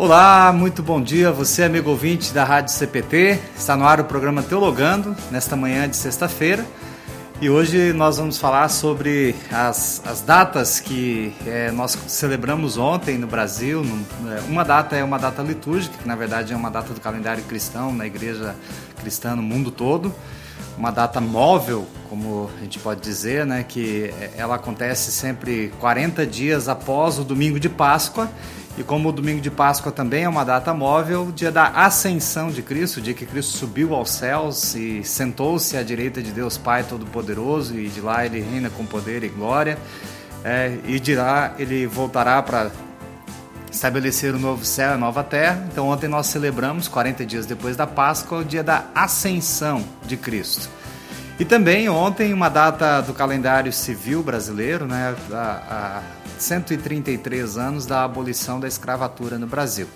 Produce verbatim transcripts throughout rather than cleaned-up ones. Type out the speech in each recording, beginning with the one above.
Olá, muito bom dia, você amigo ouvinte da Rádio C P T, está no ar o programa Teologando, nesta manhã de sexta-feira, e hoje nós vamos falar sobre as, as datas que é, nós celebramos ontem no Brasil. Uma data é uma data litúrgica, que na verdade é uma data do calendário cristão, na igreja cristã no mundo todo, uma data móvel, como a gente pode dizer, né, que ela acontece sempre quarenta dias após o domingo de Páscoa. E como o domingo de Páscoa também é uma data móvel, o dia da ascensão de Cristo, o dia que Cristo subiu aos céus e sentou-se à direita de Deus Pai Todo-Poderoso, e de lá ele reina com poder e glória, é, e de lá ele voltará para estabelecer o novo céu e a nova terra. Então ontem nós celebramos, quarenta dias depois da Páscoa, o dia da ascensão de Cristo. E também ontem uma data do calendário civil brasileiro, né, a, a cento e trinta e três anos da abolição da escravatura no Brasil.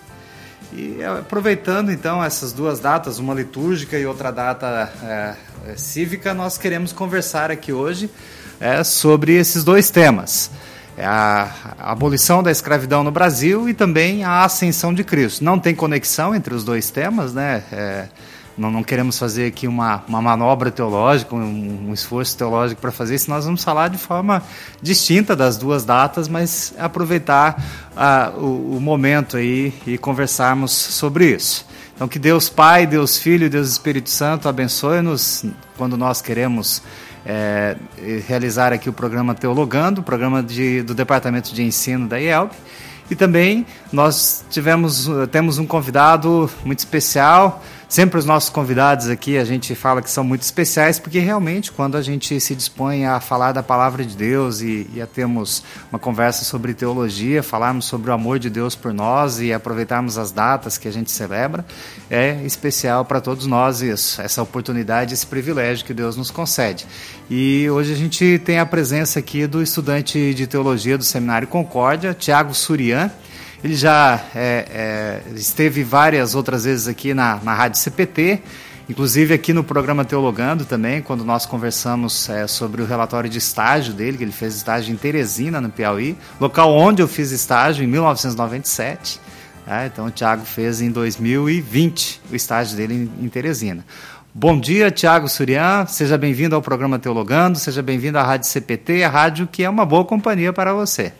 E aproveitando então essas duas datas, uma litúrgica e outra data é, é, cívica, nós queremos conversar aqui hoje é, sobre esses dois temas. É a, a abolição da escravidão no Brasil e também a ascensão de Cristo. Não tem conexão entre os dois temas, né? É, Não, não queremos fazer aqui uma, uma manobra teológica, um, um esforço teológico para fazer isso. Nós vamos falar de forma distinta das duas datas, mas aproveitar uh, o, o momento aí e conversarmos sobre isso. Então, que Deus Pai, Deus Filho e Deus Espírito Santo abençoe-nos quando nós queremos é, realizar aqui o programa Teologando, o programa de, do Departamento de Ensino da I E L B. E também nós tivemos, temos um convidado muito especial. Sempre os nossos convidados aqui a gente fala que são muito especiais, porque realmente quando a gente se dispõe a falar da palavra de Deus e, e a termos uma conversa sobre teologia, falarmos sobre o amor de Deus por nós e aproveitarmos as datas que a gente celebra, é especial para todos nós isso, essa oportunidade, esse privilégio que Deus nos concede. E hoje a gente tem a presença aqui do estudante de teologia do Seminário Concórdia, Tiago Surian. Ele já é, é, esteve várias outras vezes aqui na, na Rádio C P T, inclusive aqui no programa Teologando também, quando nós conversamos é, sobre o relatório de estágio dele, que ele fez estágio em Teresina, no Piauí, local onde eu fiz estágio em mil novecentos e noventa e sete. É, então o Tiago fez em dois mil e vinte o estágio dele em, em Teresina. Bom dia, Tiago Surian, seja bem-vindo ao programa Teologando, seja bem-vindo à Rádio C P T, a rádio que é uma boa companhia para você.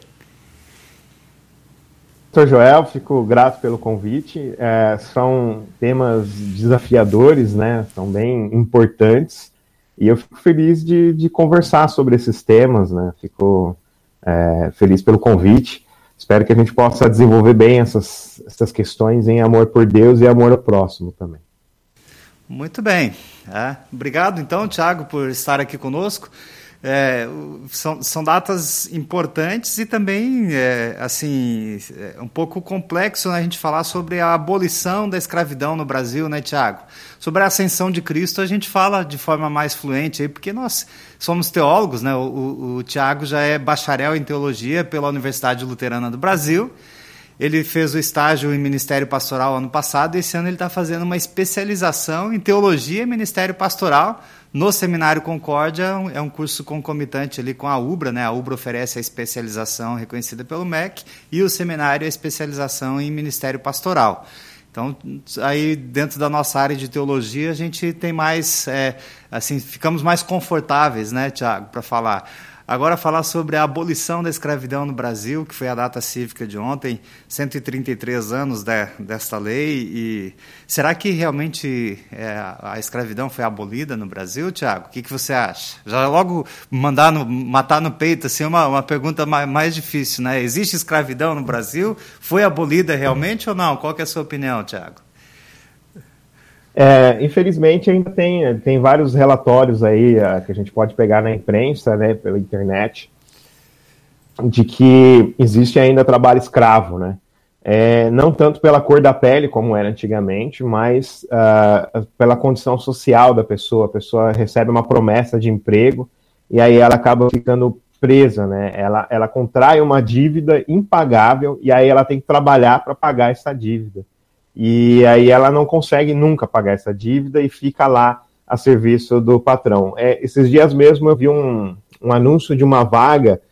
doutor Joel, fico grato pelo convite. É, são temas desafiadores, né? São bem importantes, e eu fico feliz de, de conversar sobre esses temas, né? Fico é, feliz pelo convite. Espero que a gente possa desenvolver bem essas, essas questões em amor por Deus e amor ao próximo também. Muito bem. É, obrigado, então, Tiago, por estar aqui conosco. É, são, são datas importantes e também, é, assim, é um pouco complexo, né, a gente falar sobre a abolição da escravidão no Brasil, né, Tiago? Sobre a ascensão de Cristo a gente fala de forma mais fluente, aí, porque nós somos teólogos, né? O, o, o Tiago já é bacharel em teologia pela Universidade Luterana do Brasil. Ele fez o estágio em Ministério Pastoral ano passado, e esse ano ele está fazendo uma especialização em Teologia e Ministério Pastoral no Seminário Concórdia. É um curso concomitante ali com a UBRA, né? A UBRA oferece a especialização reconhecida pelo M E C, e o seminário a especialização em Ministério Pastoral. Então, aí dentro da nossa área de teologia, a gente tem mais, é, assim, ficamos mais confortáveis, né, Tiago, para falar. Agora, falar sobre a abolição da escravidão no Brasil, que foi a data cívica de ontem, cento e trinta e três anos de, desta lei. E será que realmente é, a escravidão foi abolida no Brasil, Tiago? O que, que você acha? Já logo mandar no, matar no peito, assim, uma, uma pergunta mais, mais difícil, né? Existe escravidão no Brasil? Foi abolida realmente ou não? Qual que é a sua opinião, Tiago? É, infelizmente ainda tem, tem vários relatórios aí uh, que a gente pode pegar na imprensa, né, pela internet, de que existe ainda trabalho escravo, né? É, não tanto pela cor da pele, como era antigamente, mas uh, pela condição social da pessoa. A pessoa recebe uma promessa de emprego e aí ela acaba ficando presa, né? Ela, ela contrai uma dívida impagável e aí ela tem que trabalhar para pagar essa dívida. E aí ela não consegue nunca pagar essa dívida e fica lá a serviço do patrão. É, esses dias mesmo eu vi um, um anúncio de uma vaga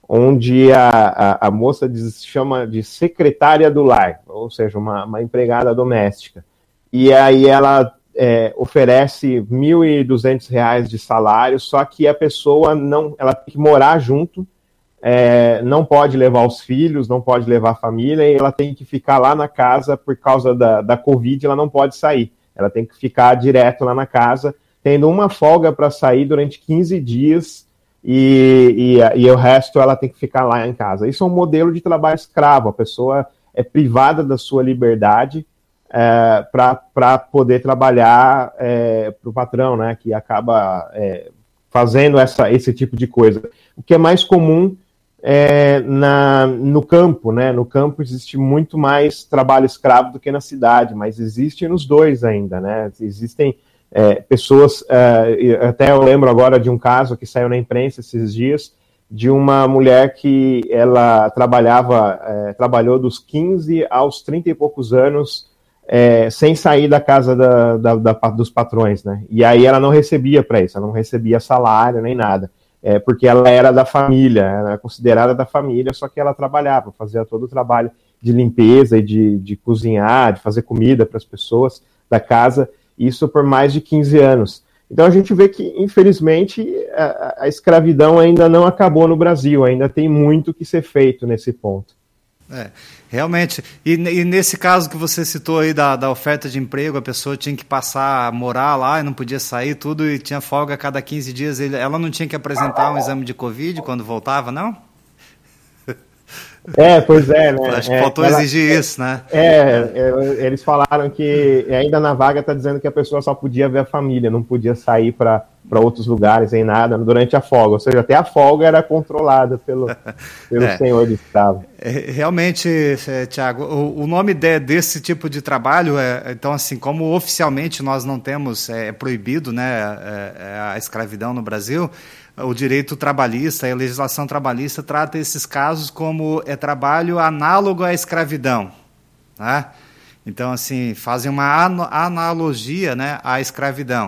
onde a, a, a moça diz, chama de secretária do lar, ou seja, uma, uma empregada doméstica. E aí ela é, oferece mil e duzentos reais de salário, só que a pessoa não, ela tem que morar junto, é, não pode levar os filhos, não pode levar a família, e ela tem que ficar lá na casa por causa da, da Covid, ela não pode sair. Ela tem que ficar direto lá na casa, tendo uma folga para sair durante quinze dias, e, e, e o resto ela tem que ficar lá em casa. Isso é um modelo de trabalho escravo, a pessoa é privada da sua liberdade é, para poder trabalhar é, para o patrão, né, que acaba é, fazendo essa, esse tipo de coisa. O que é mais comum é na, no campo, né? No campo existe muito mais trabalho escravo do que na cidade, mas existe nos dois ainda, né? Existem é, pessoas, é, até eu lembro agora de um caso que saiu na imprensa esses dias, de uma mulher que ela trabalhava, é, trabalhou dos quinze aos trinta e poucos anos, é, sem sair da casa da, da, da, dos patrões, né? E aí ela não recebia para isso, ela não recebia salário nem nada. É, porque ela era da família, era considerada da família, só que ela trabalhava, fazia todo o trabalho de limpeza e de, de cozinhar, de fazer comida para as pessoas da casa, isso por mais de quinze anos. Então a gente vê que, infelizmente, a, a escravidão ainda não acabou no Brasil, ainda tem muito que ser feito nesse ponto. É, realmente. E, e nesse caso que você citou aí da, da oferta de emprego, a pessoa tinha que passar a morar lá e não podia sair, tudo, e tinha folga a cada quinze dias. Ele, ela não tinha que apresentar um exame de Covid quando voltava, não? É, pois é, né? Acho que é, faltou ela, exigir é, isso, né? É, é, eles falaram que ainda na vaga está dizendo que a pessoa só podia ver a família, não podia sair para outros lugares nem nada durante a folga. Ou seja, até a folga era controlada pelo, pelo é, senhor de escravo. É, realmente, é, Tiago, o, o nome de, desse tipo de trabalho, é, então assim, como oficialmente nós não temos, é, é proibido, né, é, a escravidão no Brasil, o direito trabalhista, a legislação trabalhista trata esses casos como é trabalho análogo à escravidão, né? Então, assim, fazem uma analogia, né, à escravidão.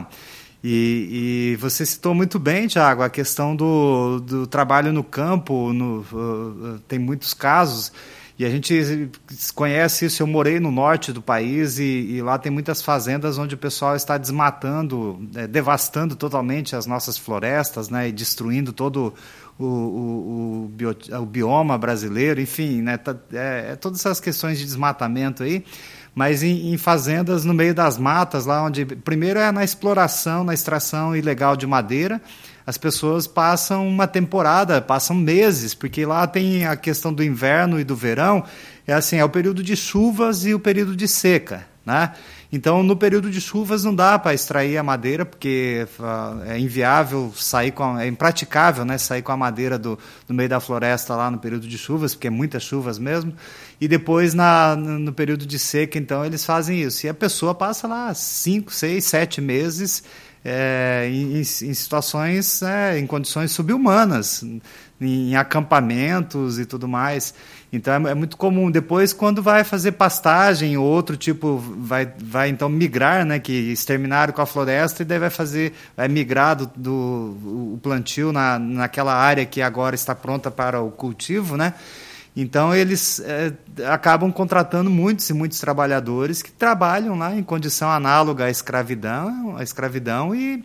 E, e você citou muito bem, Tiago, a questão do, do trabalho no campo, no, uh, tem muitos casos, e a gente conhece isso. Eu morei no norte do país, e, e lá tem muitas fazendas onde o pessoal está desmatando, é, devastando totalmente as nossas florestas, né, e destruindo todo o, o, o, bio, o bioma brasileiro, enfim, né, tá, é, é todas essas questões de desmatamento aí, mas em, em fazendas no meio das matas, lá onde primeiro é na exploração, na extração ilegal de madeira. As pessoas passam uma temporada, passam meses, porque lá tem a questão do inverno e do verão, é assim, é o período de chuvas e o período de seca, né? Então, no período de chuvas não dá para extrair a madeira, porque uh, é inviável sair com a, é impraticável, né, sair com a madeira do, do meio da floresta lá no período de chuvas, porque é muitas chuvas mesmo. E depois, na, no período de seca, então, eles fazem isso. E a pessoa passa lá cinco, seis, sete meses É, em, em situações, é, em condições subhumanas, em, em acampamentos e tudo mais. Então é, é muito comum. Depois, quando vai fazer pastagem, outro tipo vai, vai então migrar, né, que exterminaram com a floresta, e daí vai fazer, vai migrar do, do o plantio na, naquela área que agora está pronta para o cultivo, né? Então, eles é, acabam contratando muitos e muitos trabalhadores que trabalham lá em condição análoga à escravidão, à escravidão e,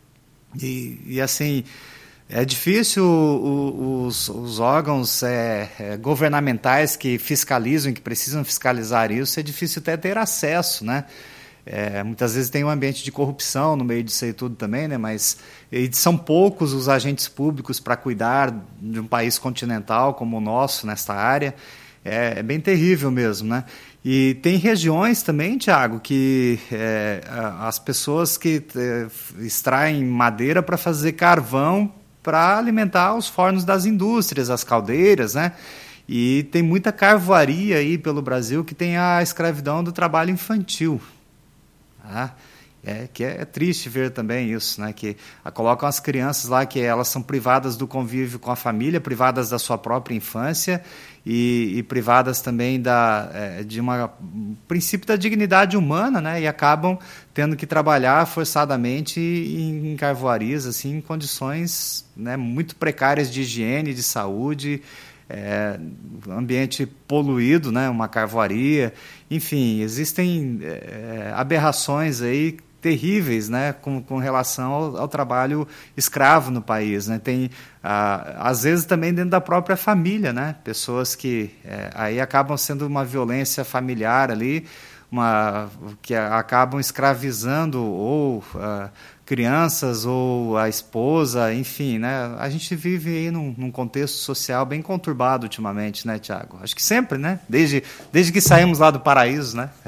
e, e assim, é difícil o, os, os órgãos é, é, governamentais que fiscalizam, que precisam fiscalizar isso, é difícil até ter acesso, né? É, muitas vezes tem um ambiente de corrupção no meio disso aí tudo também, né? Mas e são poucos os agentes públicos para cuidar de um país continental como o nosso nesta área. É, é bem terrível mesmo, né? E tem regiões também, Tiago, que é, as pessoas que é, extraem madeira para fazer carvão para alimentar os fornos das indústrias, as caldeiras, né? E tem muita carvoaria aí pelo Brasil que tem a escravidão do trabalho infantil. Ah, É, que é, é triste ver também isso, né? Que a, colocam as crianças lá que elas são privadas do convívio com a família, privadas da sua própria infância e, e privadas também da, é, de uma, um princípio da dignidade humana, né? E acabam tendo que trabalhar forçadamente em, em carvoarias, assim, em condições, né, muito precárias de higiene, de saúde, é, ambiente poluído, né? Uma carvoaria, enfim, existem é, aberrações aí terríveis, né, com, com relação ao, ao trabalho escravo no país, né? Tem, ah, às vezes, também dentro da própria família, né? Pessoas que é, aí acabam sendo uma violência familiar ali, uma, que acabam escravizando ou ah, crianças ou a esposa, enfim, né? A gente vive aí num, num contexto social bem conturbado ultimamente, né, Tiago? Acho que sempre, né? Desde, desde que saímos lá do paraíso, né?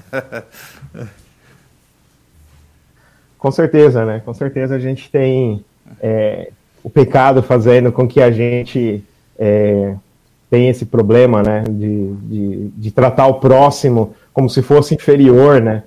Com certeza, né? Com certeza a gente tem é, o pecado fazendo com que a gente é, tenha esse problema, né? De, de, de tratar o próximo como se fosse inferior, né?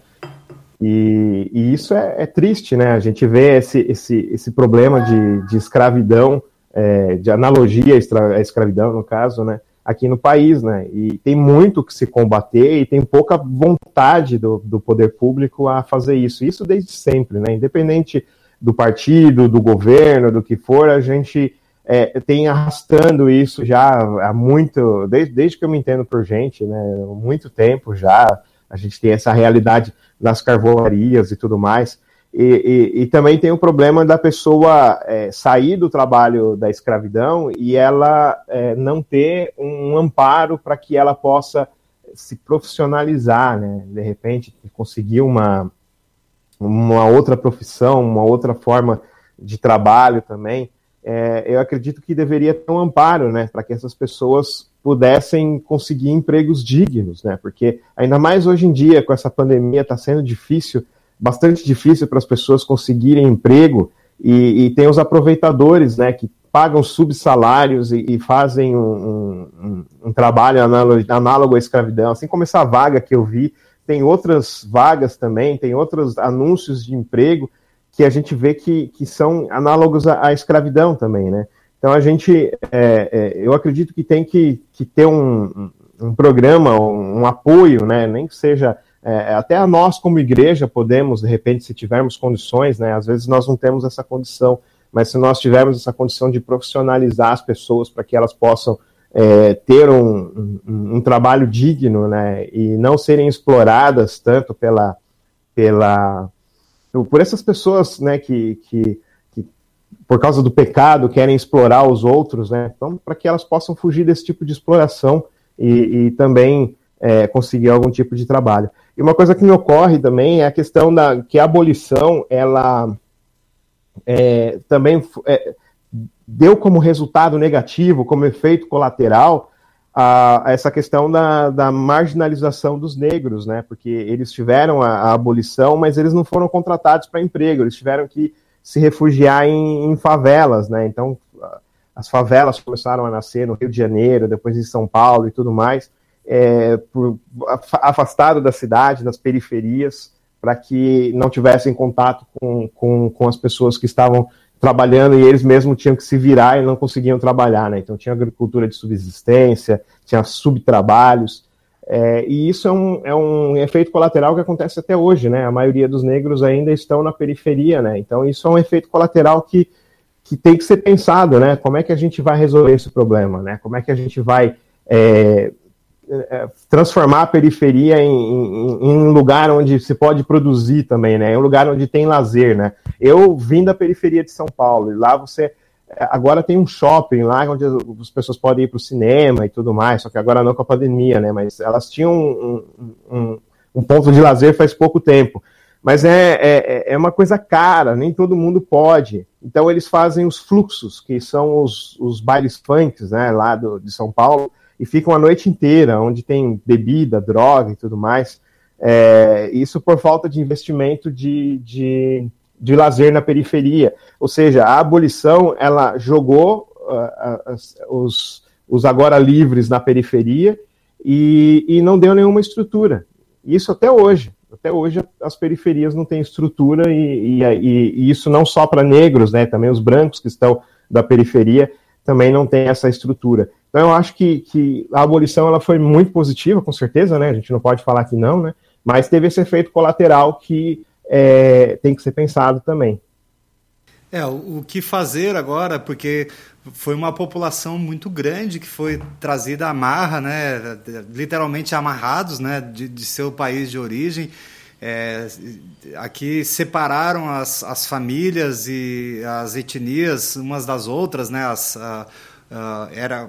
E, e isso é, é triste, né? A gente vê esse, esse, esse problema de, de escravidão, é, de analogia à escravidão, no caso, né? Aqui no país, né? E tem muito que se combater e tem pouca vontade do, do poder público a fazer isso. Isso desde sempre, né? Independente do partido, do governo, do que for, a gente é, tem arrastando isso já há muito, desde, desde que eu me entendo por gente, né? Há muito tempo já, a gente tem essa realidade das carvoarias e tudo mais. E, e, e também tem o problema da pessoa é, sair do trabalho da escravidão e ela é, não ter um amparo para que ela possa se profissionalizar, né? De repente, conseguir uma, uma outra profissão, uma outra forma de trabalho também. É, eu acredito que deveria ter um amparo, né? Para que essas pessoas pudessem conseguir empregos dignos, né? Porque ainda mais hoje em dia, com essa pandemia, está sendo difícil, bastante difícil para as pessoas conseguirem emprego, e, e tem os aproveitadores, né, que pagam subsalários e, e fazem um, um, um trabalho análogo, análogo à escravidão, assim como essa vaga que eu vi, tem outras vagas também, tem outros anúncios de emprego que a gente vê que, que são análogos à, à escravidão também, né? Então a gente, é, é, eu acredito que tem que, que ter um, um programa, um, um apoio, né, nem que seja... É, até a nós, como igreja, podemos, de repente, se tivermos condições, né, às vezes nós não temos essa condição, mas se nós tivermos essa condição de profissionalizar as pessoas para que elas possam é, ter um, um, um trabalho digno, né, e não serem exploradas tanto pela, pela, por essas pessoas, né, que, que, que por causa do pecado querem explorar os outros, né, então para que elas possam fugir desse tipo de exploração e, e também é, conseguir algum tipo de trabalho. E uma coisa que me ocorre também é a questão da que a abolição, ela é, também é, deu como resultado negativo, como efeito colateral, a, a essa questão da, da marginalização dos negros, né? Porque eles tiveram a, a abolição, mas eles não foram contratados para emprego, eles tiveram que se refugiar em, em favelas, né? Então, as favelas começaram a nascer no Rio de Janeiro, depois em São Paulo e tudo mais. É, por, afastado da cidade, das periferias, para que não tivessem contato com, com, com as pessoas que estavam trabalhando e eles mesmos tinham que se virar e não conseguiam trabalhar, né? Então tinha agricultura de subsistência, tinha subtrabalhos, é, e isso é um, é um efeito colateral que acontece até hoje, né? A maioria dos negros ainda estão na periferia, né? Então isso é um efeito colateral que, que tem que ser pensado, né? Como é que a gente vai resolver esse problema, né? Como é que a gente vai é, transformar a periferia em, em, em um lugar onde se pode produzir também, né? Em um lugar onde tem lazer, né? Eu vim da periferia de São Paulo e lá você agora tem um shopping lá onde as pessoas podem ir para o cinema e tudo mais, só que agora não com a pandemia, né? Mas elas tinham um, um, um ponto de lazer faz pouco tempo. Mas é, é, é uma coisa cara, nem todo mundo pode. Então eles fazem os fluxos, que são os, os bailes funks, né? Lá do, de São Paulo, e ficam a noite inteira, onde tem bebida, droga e tudo mais. É, isso por falta de investimento de, de, de lazer na periferia. Ou seja, a abolição, ela jogou uh, uh, os, os agora livres na periferia e, e não deu nenhuma estrutura. Isso até hoje. até hoje as periferias não têm estrutura e, e, e isso não só para negros, né, também os brancos que estão da periferia também não têm essa estrutura. Então eu acho que, que a abolição ela foi muito positiva, com certeza, né, a gente não pode falar que não, né, mas teve esse efeito colateral que é, tem que ser pensado também. É, o, o que fazer agora, porque foi uma população muito grande que foi trazida à marra, né, literalmente amarrados, né, de, de seu país de origem. É, aqui separaram as, as famílias e as etnias umas das outras, né, as, a, a, era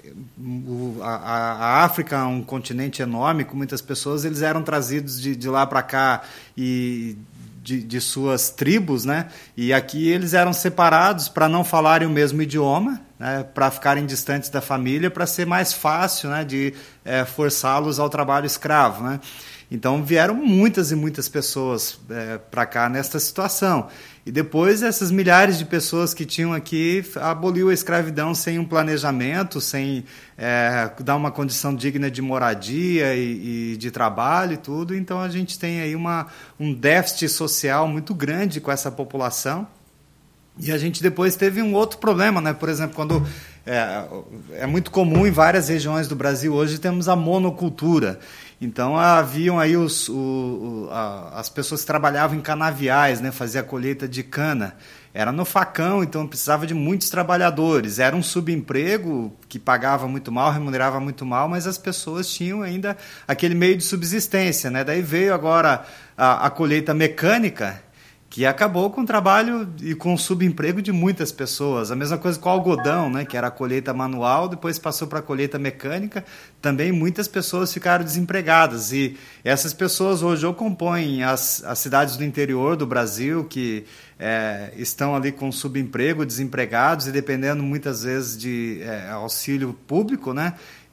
a, a África, um continente enorme com muitas pessoas, eles eram trazidos de, de lá para cá e De, de suas tribos, né? E aqui eles eram separados para não falarem o mesmo idioma, né? Para ficarem distantes da família, para ser mais fácil, né? De é, forçá-los ao trabalho escravo, né? Então vieram muitas e muitas pessoas é, para cá nesta situação. E depois essas milhares de pessoas que tinham aqui aboliu a escravidão sem um planejamento, sem é, dar uma condição digna de moradia e, e de trabalho e tudo. Então a gente tem aí uma, um déficit social muito grande com essa população. E a gente depois teve um outro problema, né? Por exemplo, quando é, é muito comum em várias regiões do Brasil hoje temos a monocultura. Então haviam aí os, o, o, a, as pessoas que trabalhavam em canaviais, né, fazia a colheita de cana. Era no facão, então precisava de muitos trabalhadores. Era um subemprego que pagava muito mal, remunerava muito mal, mas as pessoas tinham ainda aquele meio de subsistência, né? Daí veio agora a, a colheita mecânica, que acabou com o trabalho e com o subemprego de muitas pessoas. A mesma coisa com o algodão, né, que era a colheita manual, depois passou para a colheita mecânica. Também muitas pessoas ficaram desempregadas. E essas pessoas hoje ou compõem as, as cidades do interior do Brasil, que é, estão ali com subemprego, desempregados e dependendo muitas vezes de é, auxílio público, né,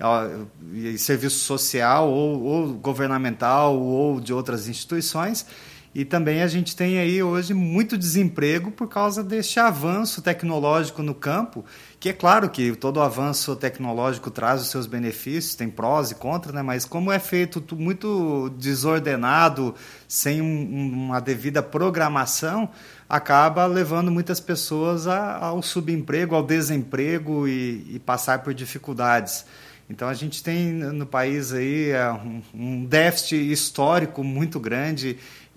e serviço social ou, ou governamental ou de outras instituições. E também a gente tem aí hoje muito desemprego por causa deste avanço tecnológico no campo, que é claro que todo avanço tecnológico traz os seus benefícios, tem prós e contras, né? Mas como é feito muito desordenado, sem um, uma devida programação, acaba levando muitas pessoas a, ao subemprego, ao desemprego e, e passar por dificuldades. Então a gente tem no país aí um, um déficit histórico muito grande.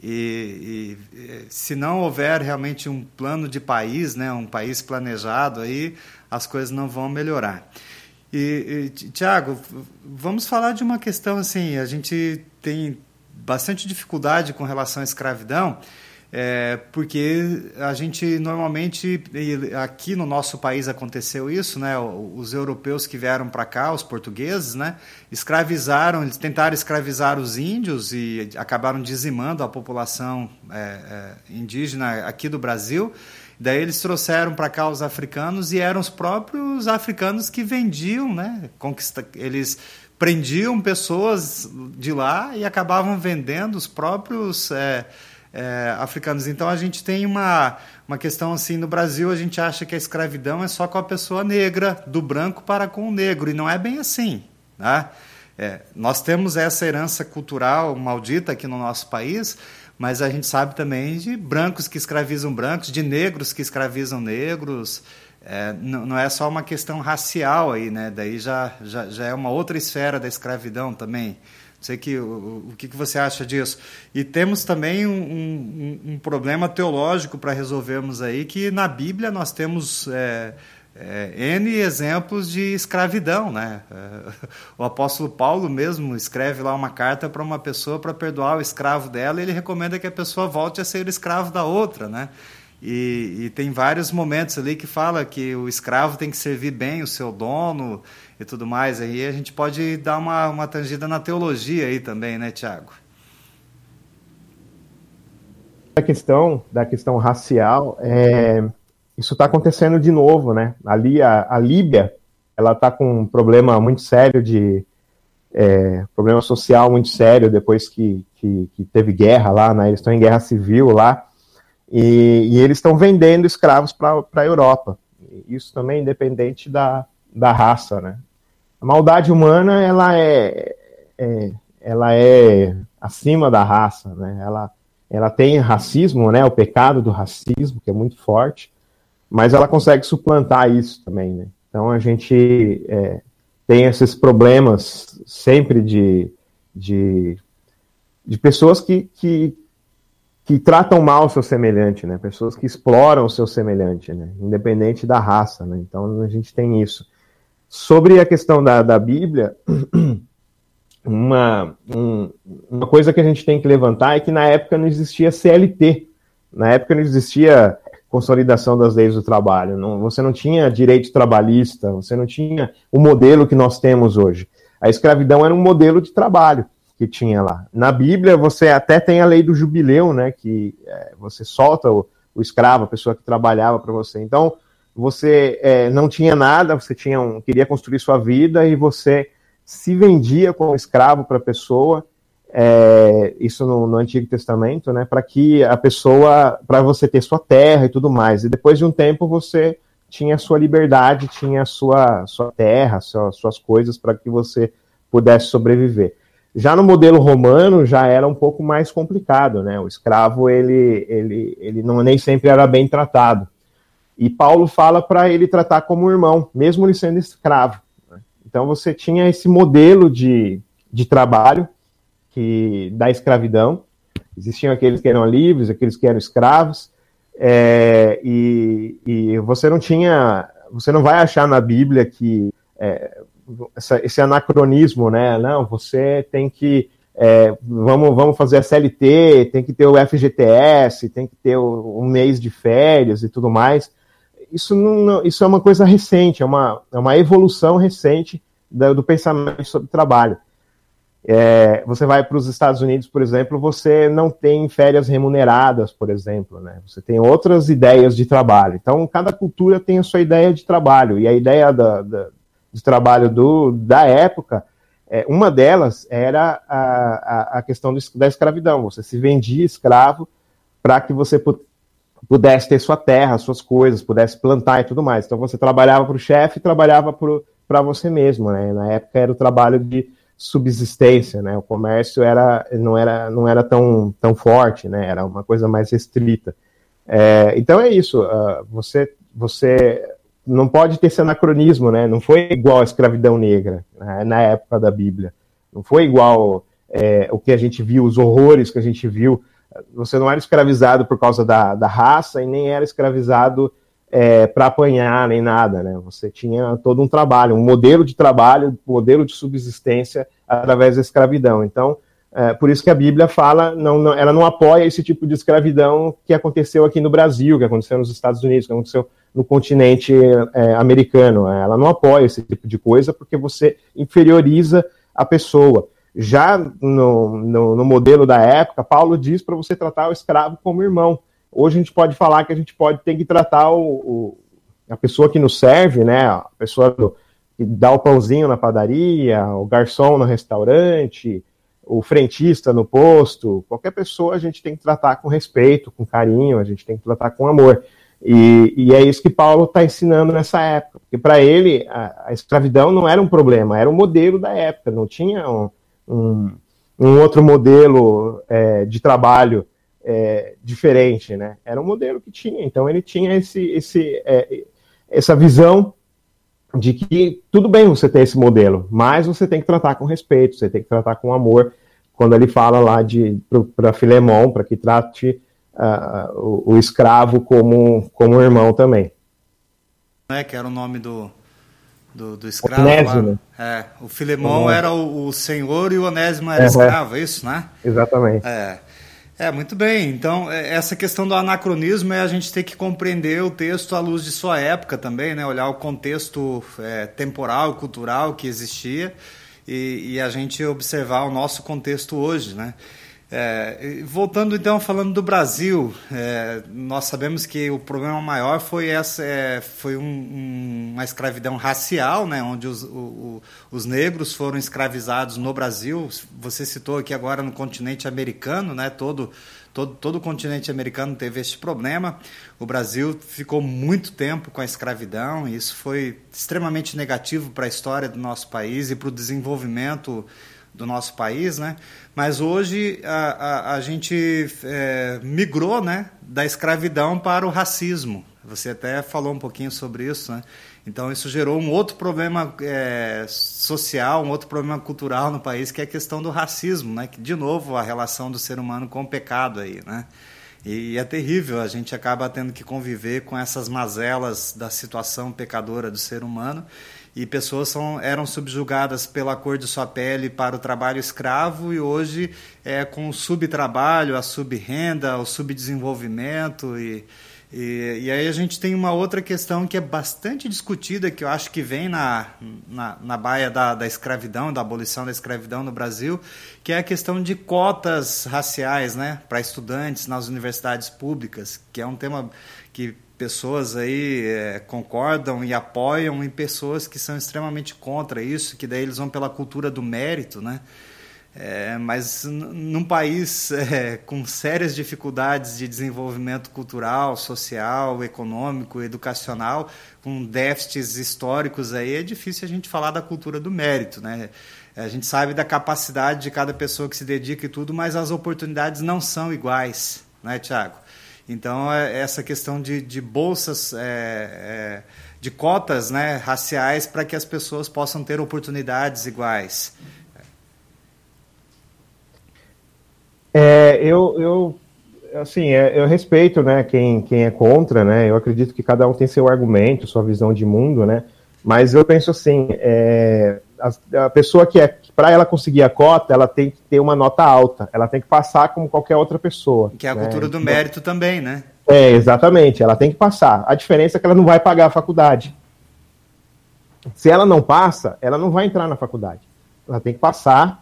E, e se não houver realmente um plano de país, né, um país planejado, aí as coisas não vão melhorar. E, e Tiago, vamos falar de uma questão assim, a gente tem bastante dificuldade com relação à escravidão, é, porque a gente normalmente, aqui no nosso país aconteceu isso, né, os europeus que vieram para cá, os portugueses, né, escravizaram, eles tentaram escravizar os índios e acabaram dizimando a população é, é, indígena aqui do Brasil. Daí eles trouxeram para cá os africanos e eram os próprios africanos que vendiam, né, conquista, eles prendiam pessoas de lá e acabavam vendendo os próprios é, É, africanos. Então a gente tem uma, uma questão assim, no Brasil a gente acha que a escravidão é só com a pessoa negra, do branco para com o negro, e não é bem assim, né? É, nós temos essa herança cultural maldita aqui no nosso país, mas a gente sabe também de brancos que escravizam brancos, de negros que escravizam negros. É, não, não é só uma questão racial aí, né? Daí já, já, já é uma outra esfera da escravidão também. Sei que, o, o que você acha disso? E temos também um, um, um problema teológico para resolvermos aí, que na Bíblia nós temos é, é, N exemplos de escravidão, né? É, o apóstolo Paulo mesmo escreve lá uma carta para uma pessoa para perdoar o escravo dela, e ele recomenda que a pessoa volte a ser escravo da outra, né? E, e tem vários momentos ali que fala que o escravo tem que servir bem o seu dono e tudo mais. Aí a gente pode dar uma, uma tangida na teologia aí também, né, Tiago? A questão da questão racial, é, isso está acontecendo de novo, né? Ali a, a Líbia, ela está com um problema muito sério de é, problema social muito sério depois que, que, que teve guerra lá, né? Eles estão em guerra civil lá. E, e eles estão vendendo escravos para a Europa. Isso também é independente da, da raça, né? A maldade humana, ela é, é, ela é acima da raça, né? Ela, ela tem racismo, né? O pecado do racismo, que é muito forte, mas ela consegue suplantar isso também, né? Então a gente é, tem esses problemas sempre de, de, de pessoas que, que, que tratam mal o seu semelhante, né? Pessoas que exploram o seu semelhante, né? Independente da raça, né? Então a gente tem isso. Sobre a questão da, da Bíblia, uma, um, uma coisa que a gente tem que levantar é que na época não existia C L T, na época não existia consolidação das leis do trabalho, não, você não tinha direito trabalhista, você não tinha o modelo que nós temos hoje. A escravidão era um modelo de trabalho que tinha lá. Na Bíblia você até tem a lei do jubileu, né, que é, você solta o, o escravo, a pessoa que trabalhava para você. Então, você é, não tinha nada, você tinha um, queria construir sua vida e você se vendia como escravo para a pessoa, é, isso no, no Antigo Testamento, né, para que a pessoa, para você ter sua terra e tudo mais. E depois de um tempo você tinha sua liberdade, tinha sua, sua terra, sua, suas coisas para que você pudesse sobreviver. Já no modelo romano já era um pouco mais complicado, né? O escravo ele, ele, ele não, nem sempre era bem tratado. E Paulo fala para ele tratar como irmão, mesmo ele sendo escravo. Então você tinha esse modelo de, de trabalho que, da escravidão. Existiam aqueles que eram livres, aqueles que eram escravos. É, e, e você não tinha, você não vai achar na Bíblia que é, essa, esse anacronismo, né? Não, você tem que é, vamos, vamos fazer a C L T, tem que ter o F G T S, tem que ter o, um mês de férias e tudo mais. Isso, não, isso é uma coisa recente, é uma, é uma evolução recente do, do pensamento sobre trabalho. É, você vai para os Estados Unidos, por exemplo, você não tem férias remuneradas, por exemplo, né? Você tem outras ideias de trabalho. Então, cada cultura tem a sua ideia de trabalho, e a ideia da, da, de trabalho do, da época, é, uma delas era a, a, a questão do, da escravidão. Você se vendia escravo para que você pudesse ter sua terra, suas coisas, pudesse plantar e tudo mais. Então você trabalhava para o chefe e trabalhava para você mesmo, né? Na época era o trabalho de subsistência, né? O comércio era, não, era, não era tão, tão forte, né? Era uma coisa mais restrita. É, então é isso, uh, você, você não pode ter esse anacronismo, né? Não foi igual a escravidão negra, né? Na época da Bíblia. Não foi igual é, o que a gente viu, os horrores que a gente viu. Você não era escravizado por causa da, da raça e nem era escravizado é, para apanhar, nem nada, né? Você tinha todo um trabalho, um modelo de trabalho, um modelo de subsistência através da escravidão. Então, é, por isso que a Bíblia fala, não, não, ela não apoia esse tipo de escravidão que aconteceu aqui no Brasil, que aconteceu nos Estados Unidos, que aconteceu no continente é, americano. Ela não apoia esse tipo de coisa porque você inferioriza a pessoa. Já no, no, no modelo da época, Paulo diz para você tratar o escravo como irmão. Hoje a gente pode falar que a gente pode ter que tratar o, o, a pessoa que nos serve, né, a pessoa do, que dá o pãozinho na padaria, o garçom no restaurante, o frentista no posto, qualquer pessoa a gente tem que tratar com respeito, com carinho, a gente tem que tratar com amor. E, e é isso que Paulo está ensinando nessa época. Porque para ele, a, a escravidão não era um problema, era um modelo da época, não tinha um... Um, um outro modelo é, de trabalho é, diferente, né? Era um modelo que tinha, então ele tinha esse, esse, é, essa visão de que tudo bem você ter esse modelo, mas você tem que tratar com respeito, você tem que tratar com amor, quando ele fala lá para Filemon, para que trate uh, o, o escravo como, como irmão também. É, que era o nome do... Do, do escravo. Onésimo. É, o Filemon era o, o senhor e o Onésimo era uhum. escravo, é isso, né? Exatamente. É. é, muito bem. Então, essa questão do anacronismo é a gente ter que compreender o texto à luz de sua época também, né? Olhar o contexto é, temporal, cultural que existia e, e a gente observar o nosso contexto hoje, né? É, voltando então, falando do Brasil, é, nós sabemos que o problema maior foi, essa, é, foi um, um, uma escravidão racial, né, onde os, o, os negros foram escravizados no Brasil. Você citou aqui agora no continente americano, né, todo, todo, todo o continente americano teve esse problema. O Brasil ficou muito tempo com a escravidão e isso foi extremamente negativo para a história do nosso país e para o desenvolvimento do nosso país, né? Mas hoje a, a, a gente é, migrou, né, da escravidão para o racismo. Você até falou um pouquinho sobre isso, né? Então isso gerou um outro problema é, social, um outro problema cultural no país, que é a questão do racismo, né? Que, de novo, a relação do ser humano com o pecado aí, né? E é terrível, a gente acaba tendo que conviver com essas mazelas da situação pecadora do ser humano, e pessoas são, eram subjugadas pela cor de sua pele para o trabalho escravo, e hoje é com o subtrabalho, a subrenda, o subdesenvolvimento, e, e, e aí a gente tem uma outra questão que é bastante discutida, que eu acho que vem na, na, na baia da, da escravidão, da abolição da escravidão no Brasil, que é a questão de cotas raciais, né, para estudantes nas universidades públicas, que é um tema que pessoas aí é, concordam e apoiam, e pessoas que são extremamente contra isso, que daí eles vão pela cultura do mérito, né? É, mas num país é, com sérias dificuldades de desenvolvimento cultural, social, econômico, educacional, com déficits históricos aí, é difícil a gente falar da cultura do mérito, né? A gente sabe da capacidade de cada pessoa que se dedica e tudo, mas as oportunidades não são iguais, né, Tiago? Então, essa questão de, de bolsas, é, é, de cotas, né, raciais, para que as pessoas possam ter oportunidades iguais. É, eu, eu, assim, é, eu respeito, né, quem, quem é contra, né, eu acredito que cada um tem seu argumento, sua visão de mundo, né, mas eu penso assim, é, a, a pessoa que é, para ela conseguir a cota, ela tem que ter uma nota alta, ela tem que passar como qualquer outra pessoa. Que é a né? cultura do mérito então, também, né? É, exatamente, ela tem que passar. A diferença é que ela não vai pagar a faculdade. Se ela não passa, ela não vai entrar na faculdade. Ela tem que passar,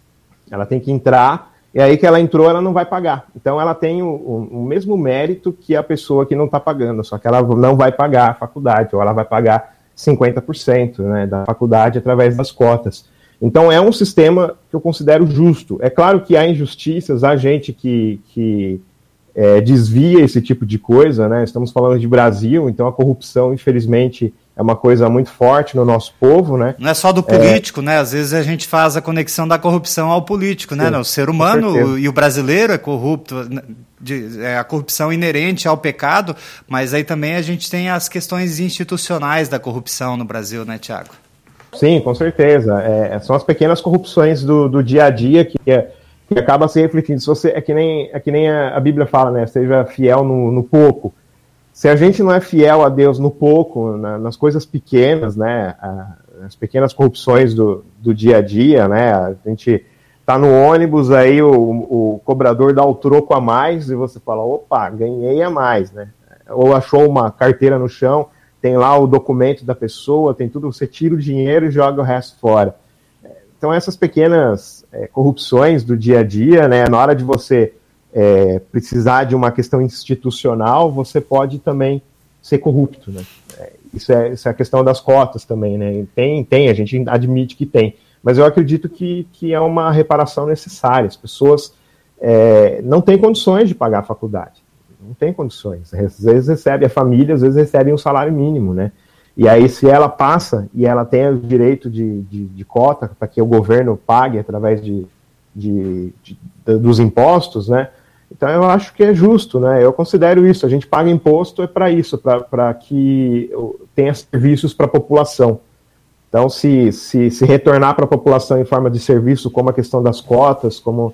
ela tem que entrar, e aí que ela entrou, ela não vai pagar. Então ela tem o, o, o mesmo mérito que a pessoa que não está pagando, só que ela não vai pagar a faculdade, ou ela vai pagar cinquenta por cento, né, da faculdade através das cotas. Então é um sistema que eu considero justo. É claro que há injustiças, há gente que, que é, desvia esse tipo de coisa, né? Estamos falando de Brasil, então a corrupção, infelizmente, é uma coisa muito forte no nosso povo, né? Não é só do político, é... né? Às vezes a gente faz a conexão da corrupção ao político, Sim, né? O ser humano e o brasileiro é corrupto, de, é a corrupção inerente ao pecado, mas aí também a gente tem as questões institucionais da corrupção no Brasil, né, Tiago? Sim, com certeza. É, são as pequenas corrupções do, do dia a dia que, é, que acaba se refletindo. Se você, é que nem, é que nem a, a Bíblia fala, né? Seja fiel no, no pouco. Se a gente não é fiel a Deus no pouco, na, nas coisas pequenas, né? A, as pequenas corrupções do, do dia a dia, né? A gente tá no ônibus, aí o, o cobrador dá o troco a mais e você fala, opa, ganhei a mais, né? Ou achou uma carteira no chão, tem lá o documento da pessoa, tem tudo, você tira o dinheiro e joga o resto fora. Então essas pequenas é, corrupções do dia a dia, né, na hora de você é, precisar de uma questão institucional, você pode também ser corrupto, né? É, isso, é, isso é a questão das cotas também, né? Tem, tem, a gente admite que tem, mas eu acredito que, que é uma reparação necessária. As pessoas é, não têm condições de pagar a faculdade. Não tem condições. Às vezes recebe a família, às vezes recebe um salário mínimo, né? E aí, se ela passa e ela tem o direito de, de, de cota para que o governo pague através de, de, de, de, dos impostos, né? Então, eu acho que é justo, né? Eu considero isso. A gente paga imposto é para isso, para que tenha serviços para a população. Então, se, se, se retornar para a população em forma de serviço, como a questão das cotas, como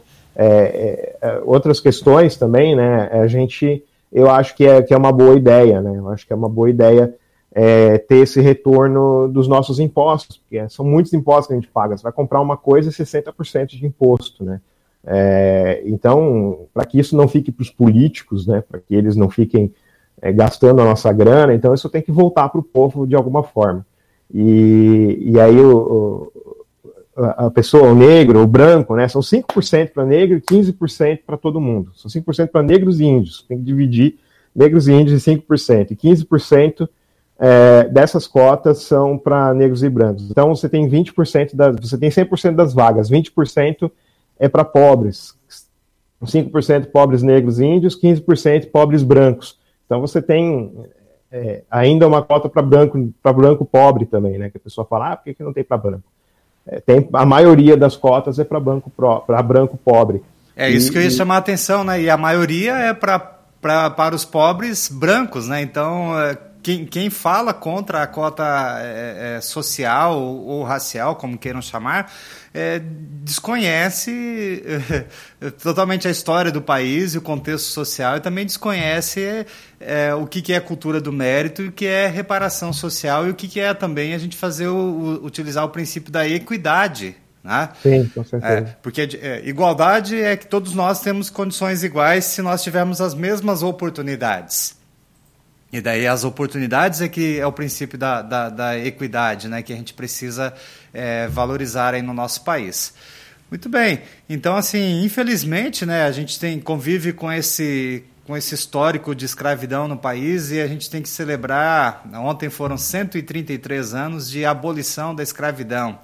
É, é, outras questões também, né, a gente, eu acho que é, que é uma boa ideia, né, eu acho que é uma boa ideia é, ter esse retorno dos nossos impostos, porque são muitos impostos que a gente paga, você vai comprar uma coisa e sessenta por cento de imposto, né, é, então, para que isso não fique para os políticos, né, para que eles não fiquem é, gastando a nossa grana, então isso tem que voltar para o povo de alguma forma, e, e aí o, o a pessoa, o negro, o branco, né, são cinco por cento para negro e quinze por cento para todo mundo. São cinco por cento para negros e índios. Tem que dividir negros e índios em cinco por cento. E quinze por cento é, dessas cotas são para negros e brancos. Então você tem vinte por cento das, você tem cem por cento das vagas, vinte por cento é para pobres. cinco por cento pobres negros e índios, quinze por cento pobres brancos. Então você tem é, ainda uma cota para branco, para branco pobre também, né? Que a pessoa fala, ah, por que, que não tem para branco? tem, a maioria das cotas é para branco, para branco pobre. É isso e, que eu ia chamar a atenção, né? E a maioria é pra, pra, para os pobres brancos, né? Então, quem, quem fala contra a cota é, é, social ou, ou racial, como queiram chamar, é, desconhece é, totalmente a história do país e o contexto social, e também desconhece é, o que, que é cultura do mérito e o que é reparação social e o que, que é também a gente fazer o, o, utilizar o princípio da equidade. Né? Sim, com certeza. É, porque é, igualdade é que todos nós temos condições iguais se nós tivermos as mesmas oportunidades. E daí as oportunidades é que é o princípio da, da, da equidade, né, que a gente precisa é, valorizar aí no nosso país. Muito bem, então assim, infelizmente, né, a gente tem, convive com esse, com esse histórico de escravidão no país e a gente tem que celebrar, ontem foram cento e trinta e três anos de abolição da escravidão.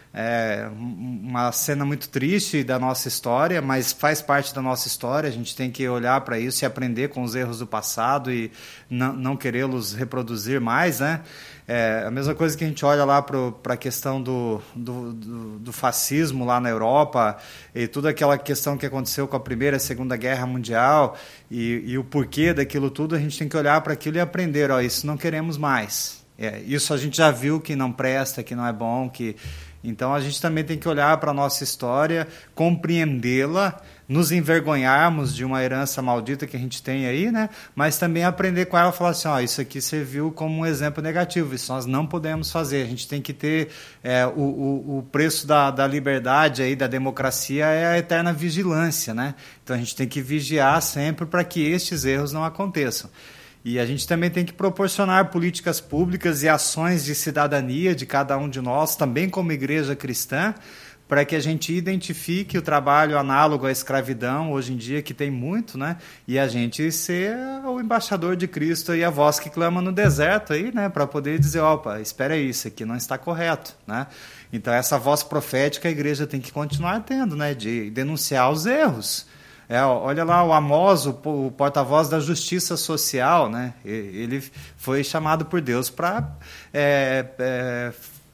É uma cena muito triste da nossa história, mas faz parte da nossa história. A gente tem que olhar para isso e aprender com os erros do passado e não, não querê-los reproduzir mais, né? É a mesma coisa que a gente olha lá para a questão do, do, do, do fascismo lá na Europa e toda aquela questão que aconteceu com a Primeira e a Segunda Guerra Mundial e, e o porquê daquilo tudo. A gente tem que olhar para aquilo e aprender, ó, isso não queremos mais. É, isso a gente já viu que não presta, que não é bom, que... Então, a gente também tem que olhar para a nossa história, compreendê-la, nos envergonharmos de uma herança maldita que a gente tem aí, né? Mas também aprender com ela e falar assim, ó, isso aqui serviu como um exemplo negativo, isso nós não podemos fazer. A gente tem que ter é, o, o, o preço da, da liberdade, aí, da democracia, é a eterna vigilância, né? Então, a gente tem que vigiar sempre para que estes erros não aconteçam. E a gente também tem que proporcionar políticas públicas e ações de cidadania de cada um de nós, também como igreja cristã, para que a gente identifique o trabalho análogo à escravidão, hoje em dia, que tem muito, né? E a gente ser o embaixador de Cristo e a voz que clama no deserto, aí, né? Para poder dizer, opa, espera aí, isso aqui não está correto, né? Então, essa voz profética a igreja tem que continuar tendo, né? De denunciar os erros. É, olha lá, o Amós, o, o porta-voz da justiça social, né? Ele foi chamado por Deus para é, é,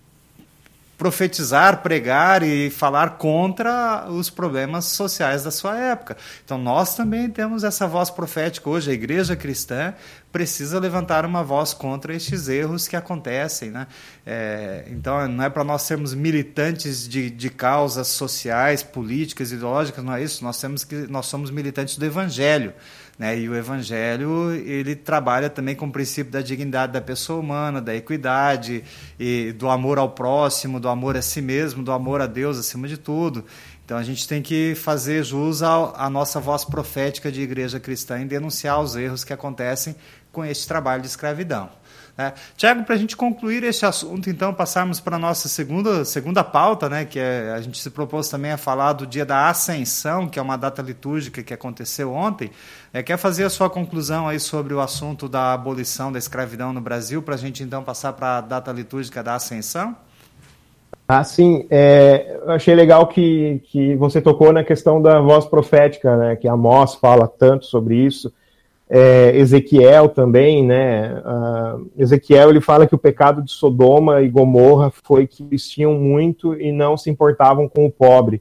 profetizar, pregar e falar contra os problemas sociais da sua época. Então, nós também temos essa voz profética hoje. A igreja cristã precisa levantar uma voz contra estes erros que acontecem, né? É, então, não é para nós sermos militantes de, de causas sociais, políticas, ideológicas, não é isso. Nós, temos que, nós somos militantes do Evangelho, né? E o Evangelho, ele trabalha também com o princípio da dignidade da pessoa humana, da equidade, e do amor ao próximo, do amor a si mesmo, do amor a Deus acima de tudo. Então, a gente tem que fazer jus à nossa voz profética de igreja cristã em denunciar os erros que acontecem com este trabalho de escravidão. É. Tiago, para a gente concluir este assunto, então, passarmos para a nossa segunda, segunda pauta, né, que é, a gente se propôs também a falar do dia da Ascensão, que é uma data litúrgica que aconteceu ontem. É, quer fazer a sua conclusão aí sobre o assunto da abolição da escravidão no Brasil, para a gente, então, passar para a data litúrgica da Ascensão? Ah, sim. É, eu achei legal que, que você tocou na questão da voz profética, né, que Amós fala tanto sobre isso. É, Ezequiel também, né? Uh, Ezequiel, ele fala que o pecado de Sodoma e Gomorra foi que eles tinham muito e não se importavam com o pobre.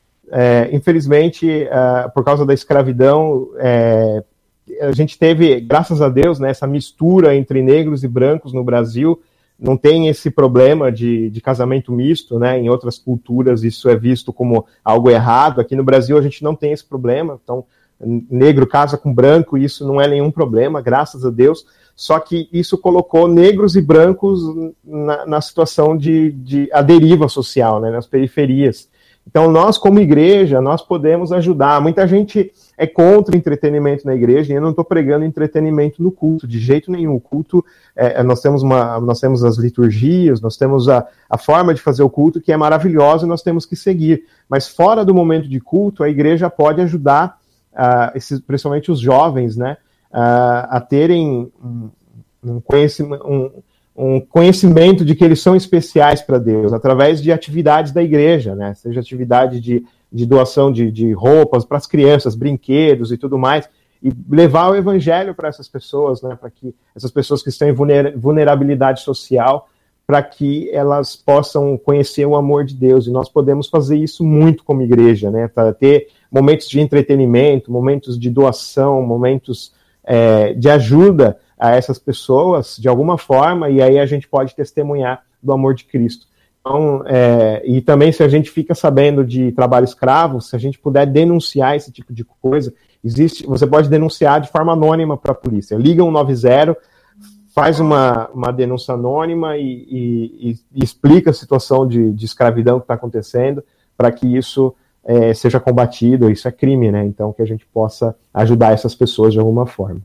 É, infelizmente, uh, por causa da escravidão, é, a gente teve, graças a Deus, né, essa mistura entre negros e brancos no Brasil. Não tem esse problema de, de casamento misto, né? Em outras culturas isso é visto como algo errado. Aqui no Brasil a gente não tem esse problema, então negro casa com branco, e isso não é nenhum problema, graças a Deus. Só que isso colocou negros e brancos na, na situação de, de a deriva social, né, nas periferias. Então nós, como igreja, nós podemos ajudar. Muita gente é contra entretenimento na igreja, e eu não estou pregando entretenimento no culto, de jeito nenhum. O culto, é, nós, temos uma, nós temos as liturgias, nós temos a, a forma de fazer o culto, que é maravilhosa, e nós temos que seguir. Mas fora do momento de culto, a igreja pode ajudar Uh, esses, principalmente os jovens, né, uh, a terem um, um, conhecimento, um, um conhecimento de que eles são especiais para Deus, através de atividades da igreja, né, seja atividade de, de doação de, de roupas para as crianças, brinquedos e tudo mais, e levar o evangelho para essas pessoas, né, para que essas pessoas que estão em vulnerabilidade social para que elas possam conhecer o amor de Deus, e nós podemos fazer isso muito como igreja, né, para ter momentos de entretenimento, momentos de doação, momentos é, de ajuda a essas pessoas, de alguma forma, e aí a gente pode testemunhar do amor de Cristo. Então, é, e também se a gente fica sabendo de trabalho escravo, se a gente puder denunciar esse tipo de coisa, existe, você pode denunciar de forma anônima para a polícia. Liga um nove zero, faz uma, uma denúncia anônima e, e, e explica a situação de, de escravidão que está acontecendo, para que isso é, seja combatido. Isso é crime, né? Então, que a gente possa ajudar essas pessoas de alguma forma.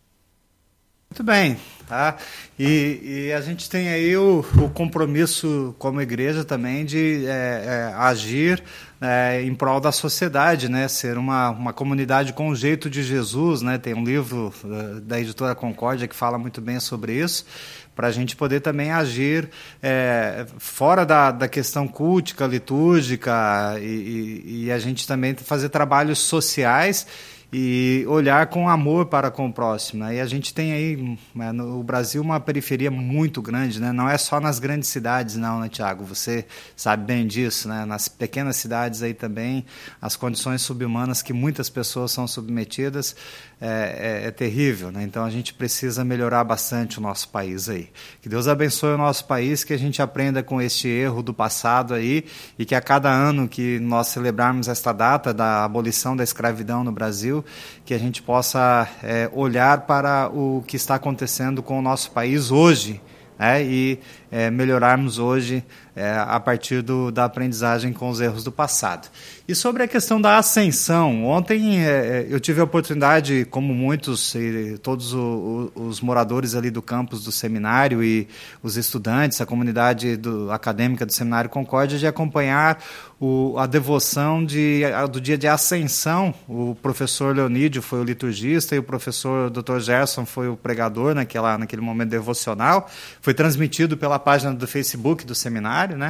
Muito bem, tá? E, e a gente tem aí o, o compromisso como igreja também de é, é, agir é, em prol da sociedade, né? Ser uma, uma comunidade com o jeito de Jesus, né? Tem um livro uh, da editora Concórdia que fala muito bem sobre isso, para a gente poder também agir é, fora da, da questão cultica, litúrgica, e, e, e a gente também fazer trabalhos sociais e olhar com amor para com o próximo. E a gente tem aí, né, no Brasil, uma periferia muito grande, né? Não é só nas grandes cidades, não, né, Tiago? Você sabe bem disso, né? Nas pequenas cidades aí também, as condições subhumanas que muitas pessoas são submetidas é, é, é terrível, né? Então a gente precisa melhorar bastante o nosso país aí. Que Deus abençoe o nosso país, que a gente aprenda com este erro do passado aí, e que a cada ano que nós celebrarmos esta data da abolição da escravidão no Brasil, que a gente possa é, olhar para o que está acontecendo com o nosso país hoje, né, e é, melhorarmos hoje é, a partir do, da aprendizagem com os erros do passado. E sobre a questão da ascensão, ontem é, eu tive a oportunidade, como muitos, e todos o, o, os moradores ali do campus do seminário e os estudantes, a comunidade do, acadêmica do Seminário Concórdia, de acompanhar o, a devoção de, a, do dia de ascensão. O professor Leonídio foi o liturgista e o professor doutor Gerson foi o pregador naquela, naquele momento devocional. Foi transmitido pela página do Facebook do seminário, né?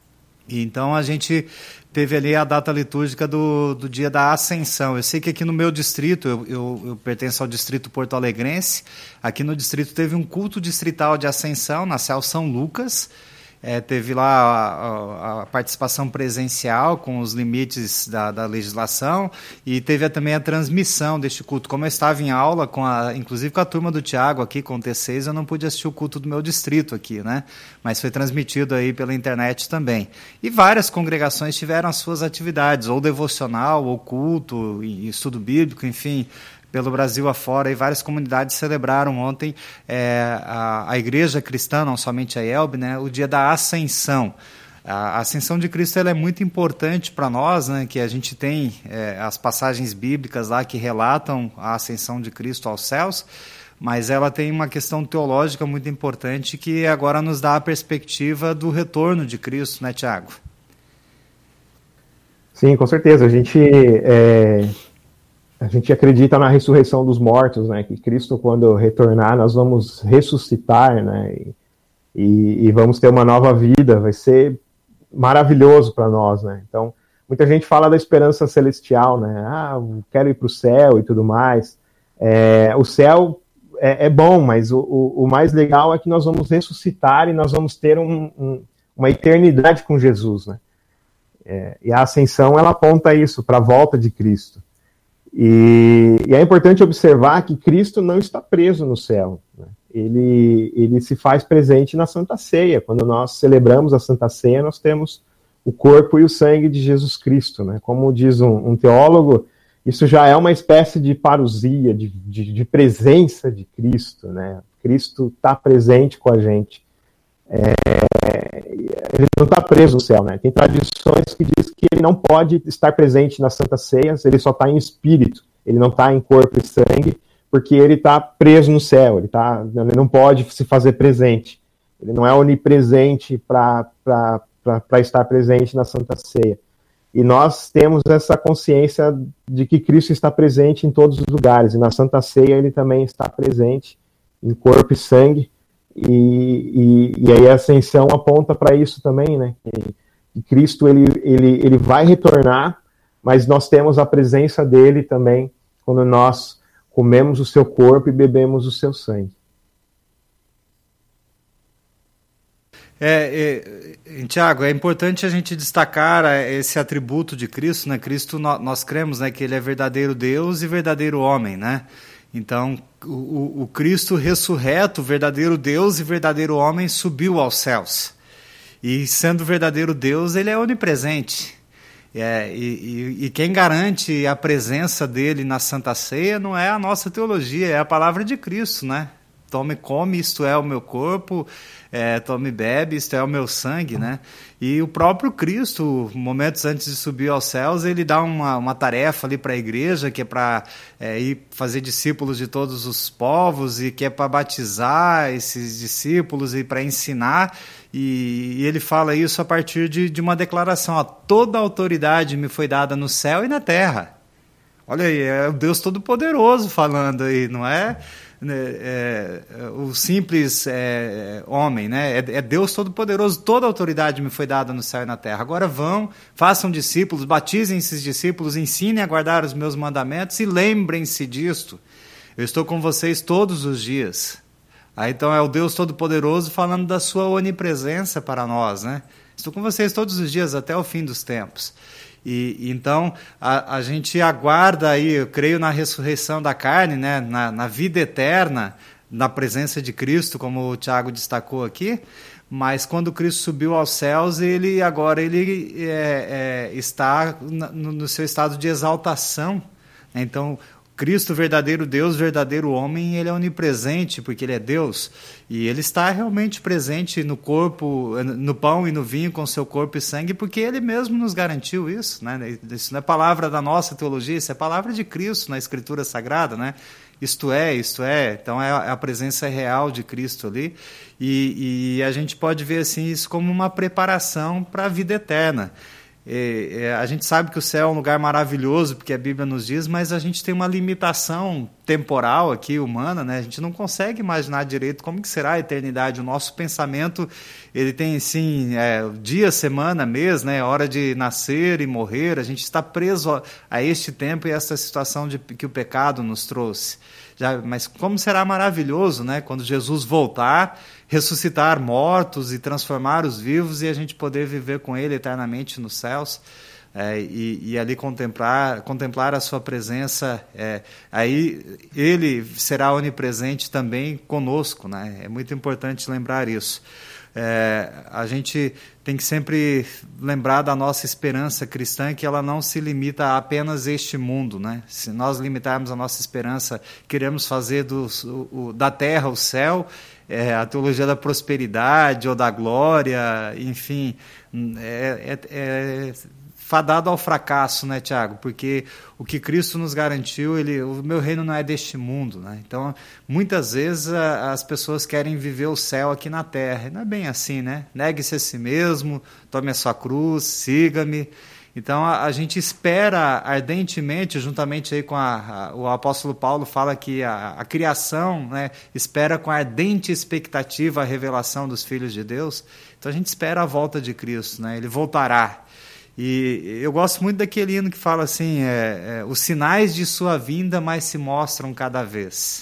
E então a gente teve ali a data litúrgica do, do dia da Ascensão. Eu sei que aqui no meu distrito, eu, eu, eu pertenço ao distrito porto-alegrense, aqui no distrito teve um culto distrital de Ascensão, na Céu São Lucas. É, teve lá a, a, a participação presencial com os limites da, da legislação, e teve a, também a transmissão deste culto. Como eu estava em aula, com a, inclusive com a turma do Tiago aqui, com o T seis, eu não pude assistir o culto do meu distrito aqui, né? Mas foi transmitido aí pela internet também. E várias congregações tiveram as suas atividades, ou devocional, ou culto, e estudo bíblico, enfim, pelo Brasil afora, e várias comunidades celebraram ontem é, a, a igreja cristã, não somente a I E L B, né, o dia da Ascensão. A Ascensão de Cristo ela é muito importante para nós, né, que a gente tem é, as passagens bíblicas lá que relatam a Ascensão de Cristo aos céus, mas ela tem uma questão teológica muito importante que agora nos dá a perspectiva do retorno de Cristo, né, Tiago? Sim, com certeza. A gente... É... A gente acredita na ressurreição dos mortos, né? Que Cristo, quando retornar, nós vamos ressuscitar, né? E, e, e vamos ter uma nova vida. Vai ser maravilhoso para nós, né? Então, muita gente fala da esperança celestial, né? Ah, eu quero ir para o céu e tudo mais. É, o céu é, é bom, mas o, o, o mais legal é que nós vamos ressuscitar e nós vamos ter um, um, uma eternidade com Jesus, né? É, e a ascensão, ela aponta isso, para a volta de Cristo. E, e é importante observar que Cristo não está preso no céu, né? ele, ele se faz presente na Santa Ceia. Quando nós celebramos a Santa Ceia, nós temos o corpo e o sangue de Jesus Cristo, né? Como diz um, um teólogo, isso já é uma espécie de parousia, de, de, de presença de Cristo, né? Cristo está presente com a gente. É, ele não está preso no céu, né? Tem tradições que diz que ele não pode estar presente nas Santas Ceias, ele só está em espírito, ele não está em corpo e sangue, porque ele está preso no céu, ele, tá, ele não pode se fazer presente, ele não é onipresente para estar presente na Santa Ceia. E nós temos essa consciência de que Cristo está presente em todos os lugares, e na Santa Ceia ele também está presente em corpo e sangue. E, e, e aí a ascensão aponta para isso também, né? Que, que Cristo ele, ele, ele vai retornar, mas nós temos a presença dele também quando nós comemos o seu corpo e bebemos o seu sangue. É, é, Tiago, é importante a gente destacar esse atributo de Cristo, né? Cristo, nós, nós cremos, né, que ele é verdadeiro Deus e verdadeiro homem, né? Então, o, o Cristo ressurreto, verdadeiro Deus e verdadeiro homem, subiu aos céus. E sendo verdadeiro Deus, ele é onipresente. É, e, e, e quem garante a presença dele na Santa Ceia não é a nossa teologia, é a palavra de Cristo, né? Tome e come, isto é o meu corpo, é, tome e bebe, isto é o meu sangue, né? E o próprio Cristo, momentos antes de subir aos céus, ele dá uma, uma tarefa ali para a igreja, que é para é, ir fazer discípulos de todos os povos, e que é para batizar esses discípulos e para ensinar, e, e ele fala isso a partir de, de uma declaração: ó, toda a autoridade me foi dada no céu e na terra. Olha aí, é o Deus Todo-Poderoso falando aí, não é... É, é, o simples é, homem, né? É, é Deus Todo-Poderoso, toda a autoridade me foi dada no céu e na terra. Agora vão, façam discípulos, batizem esses discípulos, ensinem a guardar os meus mandamentos e lembrem-se disto. Eu estou com vocês todos os dias. Aí, então é o Deus Todo-Poderoso falando da sua onipresença para nós, né? Estou com vocês todos os dias até o fim dos tempos. E, então, a, a gente aguarda aí, eu creio na ressurreição da carne, né, na, na vida eterna, na presença de Cristo, como o Tiago destacou aqui, mas quando Cristo subiu aos céus, ele agora ele é, é, está no, no seu estado de exaltação. Então, Cristo, verdadeiro Deus, verdadeiro homem, ele é onipresente, porque ele é Deus, e ele está realmente presente no corpo, no pão e no vinho, com seu corpo e sangue, porque ele mesmo nos garantiu isso, né? Isso não é palavra da nossa teologia, isso é palavra de Cristo na Escritura Sagrada, né? Isto é, isto é, então é a presença real de Cristo ali, e, e a gente pode ver assim, isso como uma preparação para a vida eterna. É, é, a gente sabe que o céu é um lugar maravilhoso, porque a Bíblia nos diz, mas a gente tem uma limitação temporal aqui, humana, né? A gente não consegue imaginar direito como que será a eternidade. O nosso pensamento, ele tem, assim, é, dia, semana, mês, né? Hora de nascer e morrer. A gente está preso a, a este tempo e a essa situação de, que o pecado nos trouxe. Já, mas como será maravilhoso, né? Quando Jesus voltar, ressuscitar mortos e transformar os vivos, e a gente poder viver com ele eternamente nos céus, é, e, e ali contemplar, contemplar a sua presença. É, aí ele será onipresente também conosco, né? É muito importante lembrar isso. É, a gente tem que sempre lembrar da nossa esperança cristã, que ela não se limita a apenas este mundo, né? Se nós limitarmos a nossa esperança, queremos fazer do, o, da terra o céu, é, a teologia da prosperidade ou da glória, enfim, é, é, é fadado ao fracasso, né, Tiago? Porque o que Cristo nos garantiu, ele, o meu reino não é deste mundo, né? Então, muitas vezes a, as pessoas querem viver o céu aqui na terra, e não é bem assim, né? Negue-se a si mesmo, tome a sua cruz, siga-me. Então, a, a gente espera ardentemente, juntamente aí com a, a, o apóstolo Paulo fala que a, a criação, né, espera com ardente expectativa a revelação dos filhos de Deus. Então, a gente espera a volta de Cristo, né? Ele voltará. E eu gosto muito daquele hino que fala assim, é, é, os sinais de sua vinda mais se mostram cada vez.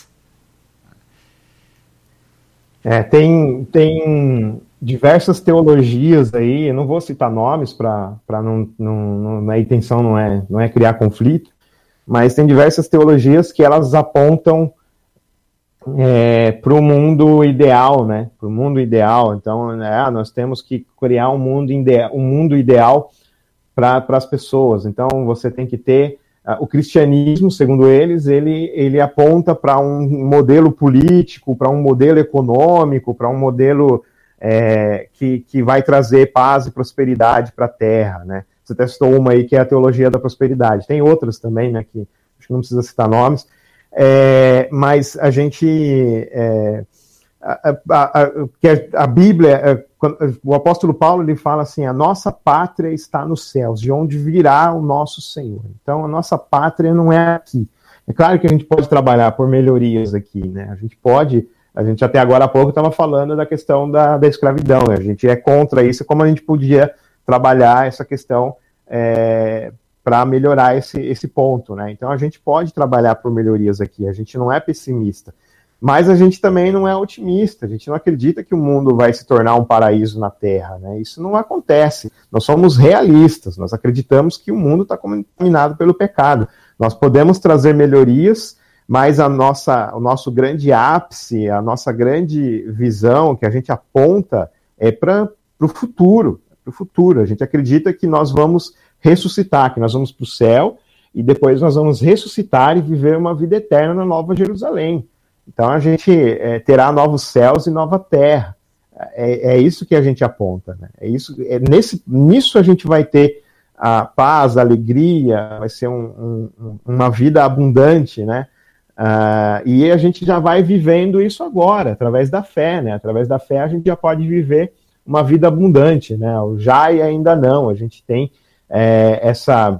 É, tem, tem diversas teologias aí, eu não vou citar nomes para não, não, não, a intenção não é, não é criar conflito, mas tem diversas teologias que elas apontam é, para o mundo ideal, né? Para o mundo ideal. Então, né, nós temos que criar um mundo, ide- um mundo ideal para as pessoas. Então, você tem que ter... Uh, o cristianismo, segundo eles, ele, ele aponta para um modelo político, para um modelo econômico, para um modelo é, que, que vai trazer paz e prosperidade para a Terra, né? Você até citou uma aí, que é a teologia da prosperidade. Tem outras também, né, que acho que não precisa citar nomes, é, mas a gente... É, A, a, a, a Bíblia, o apóstolo Paulo, ele fala assim, a nossa pátria está nos céus, de onde virá o nosso Senhor. Então, a nossa pátria não é aqui. É claro que a gente pode trabalhar por melhorias aqui, né? A gente pode, a gente até agora há pouco estava falando da questão da, da escravidão, né? A gente é contra isso, como a gente podia trabalhar essa questão é, para melhorar esse, esse ponto, né? Então, a gente pode trabalhar por melhorias aqui, a gente não é pessimista. Mas a gente também não é otimista, a gente não acredita que o mundo vai se tornar um paraíso na Terra, né? Isso não acontece. Nós somos realistas, nós acreditamos que o mundo está contaminado pelo pecado. Nós podemos trazer melhorias, mas a nossa, o nosso grande ápice, a nossa grande visão que a gente aponta é para o futuro, para o futuro. A gente acredita que nós vamos ressuscitar, que nós vamos para o céu e depois nós vamos ressuscitar e viver uma vida eterna na Nova Jerusalém. Então a gente é, terá novos céus e nova terra. É, é isso que a gente aponta, né? É isso, é nesse, nisso a gente vai ter a paz, a alegria, vai ser um, um, uma vida abundante, né? Uh, e a gente já vai vivendo isso agora, através da fé, né? Através da fé a gente já pode viver uma vida abundante, né? O já e ainda não. A gente tem é, essa,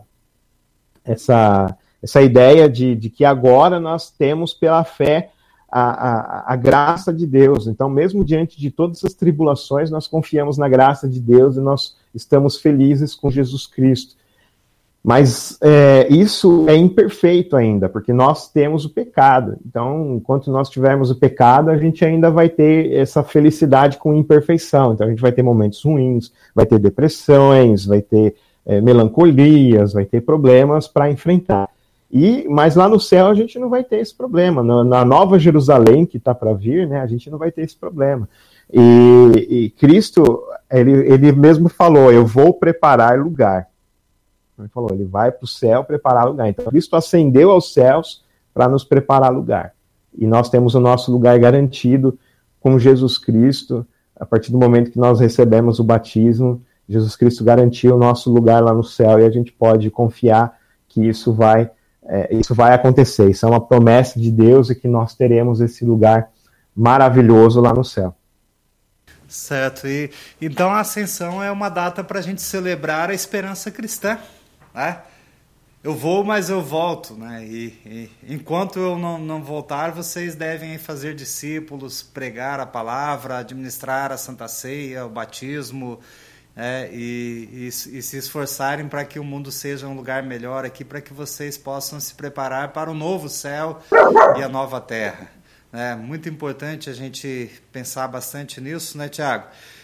essa, essa ideia de, de que agora nós temos pela fé a, a, a graça de Deus. Então, mesmo diante de todas as tribulações, nós confiamos na graça de Deus e nós estamos felizes com Jesus Cristo. Mas é, isso é imperfeito ainda, porque nós temos o pecado. Então, enquanto nós tivermos o pecado, a gente ainda vai ter essa felicidade com imperfeição. Então, a gente vai ter momentos ruins, vai ter depressões, vai ter é, melancolias, vai ter problemas para enfrentar. E, mas lá no céu a gente não vai ter esse problema. Na, na Nova Jerusalém, que está para vir, né, a gente não vai ter esse problema. E, e Cristo, ele, ele mesmo falou, eu vou preparar lugar. Ele falou, ele vai para o céu preparar lugar. Então, Cristo ascendeu aos céus para nos preparar lugar. E nós temos o nosso lugar garantido com Jesus Cristo. A partir do momento que nós recebemos o batismo, Jesus Cristo garantiu o nosso lugar lá no céu e a gente pode confiar que isso vai, é, isso vai acontecer. Isso é uma promessa de Deus e que nós teremos esse lugar maravilhoso lá no céu. Certo. E, então a Ascensão é uma data para a gente celebrar a esperança cristã. Né? Eu vou, mas eu volto, né? E, e enquanto eu não, não voltar, vocês devem fazer discípulos, pregar a palavra, administrar a Santa Ceia, o batismo, é, e, e, e se esforçarem para que o mundo seja um lugar melhor aqui, para que vocês possam se preparar para o novo céu e a nova terra. É muito importante a gente pensar bastante nisso, né, Tiago?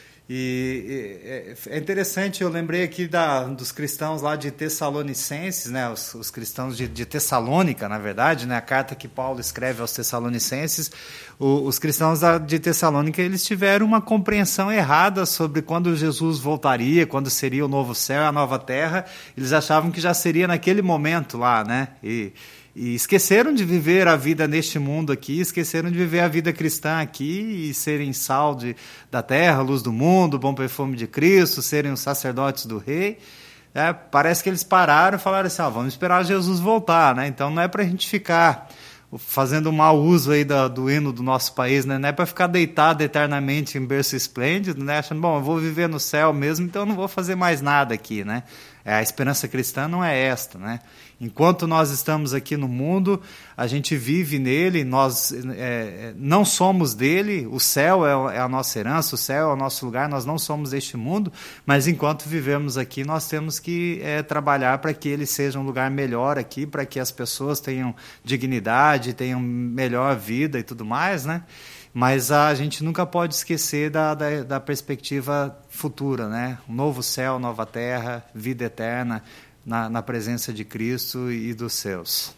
E, e é interessante, eu lembrei aqui da, dos cristãos lá de Tessalonicenses, né, os, os cristãos de, de Tessalônica, na verdade, né, a carta que Paulo escreve aos Tessalonicenses. O, os cristãos da, de Tessalônica, eles tiveram uma compreensão errada sobre quando Jesus voltaria, quando seria o novo céu e a nova terra. Eles achavam que já seria naquele momento lá, né, e E esqueceram de viver a vida neste mundo aqui, esqueceram de viver a vida cristã aqui e serem sal de, da terra, luz do mundo, bom perfume de Cristo, serem os sacerdotes do rei. É, parece que eles pararam e falaram assim, ah, vamos esperar Jesus voltar, né? Então não é para a gente ficar fazendo mau uso aí do, do hino do nosso país, né? Não é para ficar deitado eternamente em berço esplêndido, né? Achando, bom, eu vou viver no céu mesmo, então eu não vou fazer mais nada aqui, né? A esperança cristã não é esta, né? Enquanto nós estamos aqui no mundo, a gente vive nele, nós é, não somos dele, o céu é a nossa herança, o céu é o nosso lugar, nós não somos deste mundo, mas enquanto vivemos aqui, nós temos que é, trabalhar para que ele seja um lugar melhor aqui, para que as pessoas tenham dignidade, tenham melhor vida e tudo mais, né? Mas a gente nunca pode esquecer da, da, da perspectiva futura, né? Um novo céu, nova terra, vida eterna, na, na presença de Cristo e dos seus.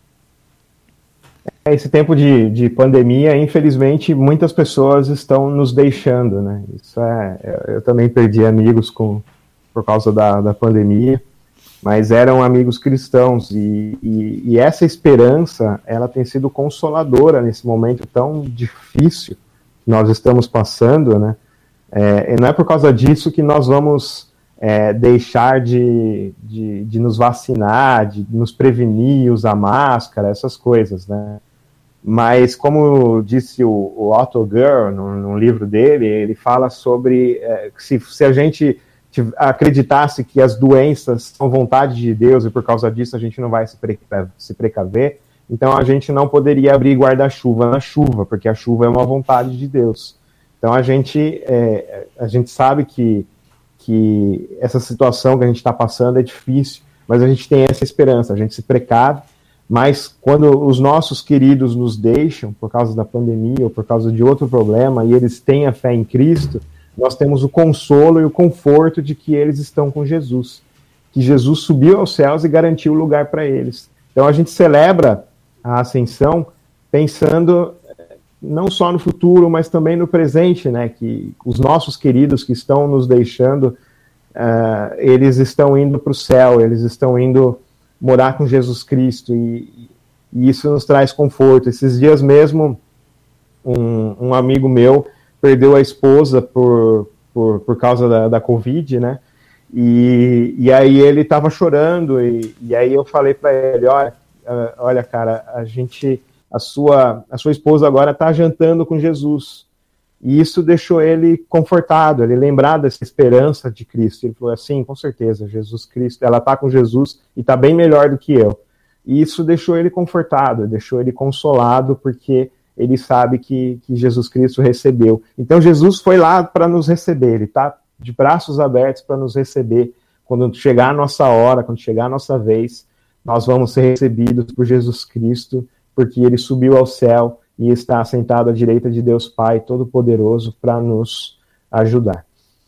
Esse tempo de, de pandemia, infelizmente, muitas pessoas estão nos deixando, né? Isso é, eu também perdi amigos com, por causa da, da pandemia, mas eram amigos cristãos, e, e, e essa esperança, ela tem sido consoladora nesse momento tão difícil que nós estamos passando, né? É, e não é por causa disso que nós vamos é, deixar de, de, de nos vacinar, de nos prevenir, usar máscara, essas coisas, né? Mas, como disse o, o Otto Guer, no, no livro dele, ele fala sobre é, se, se a gente acreditasse que as doenças são vontade de Deus e por causa disso a gente não vai se, precaver, se precaver, então a gente não poderia abrir guarda-chuva na chuva, porque a chuva é uma vontade de Deus. Então a gente, é, a gente sabe que, que essa situação que a gente está passando é difícil, mas a gente tem essa esperança, a gente se precave, Mas quando os nossos queridos nos deixam por causa da pandemia ou por causa de outro problema e eles têm a fé em Cristo, nós temos o consolo e o conforto de que eles estão com Jesus, que Jesus subiu aos céus e garantiu o lugar para eles. Então a gente celebra a ascensão pensando não só no futuro, mas também no presente, né? Que os nossos queridos que estão nos deixando, uh, eles estão indo para o céu, eles estão indo morar com Jesus Cristo, e, e isso nos traz conforto. Esses dias mesmo, um, um amigo meu perdeu a esposa por, por, por causa da, da Covid, né? E, e aí ele estava chorando, e, e aí eu falei para ele, olha, olha, cara, a gente, a sua, a sua esposa agora está jantando com Jesus. E isso deixou ele confortado, ele lembrar dessa esperança de Cristo. Ele falou assim, com certeza, Jesus Cristo, ela está com Jesus e está bem melhor do que eu. E isso deixou ele confortado, deixou ele consolado, porque ele sabe que, que Jesus Cristo recebeu. Então Jesus foi lá para nos receber, ele está de braços abertos para nos receber. Quando chegar a nossa hora, quando chegar a nossa vez, nós vamos ser recebidos por Jesus Cristo, porque ele subiu ao céu e está assentado à direita de Deus Pai Todo-Poderoso para nos ajudar.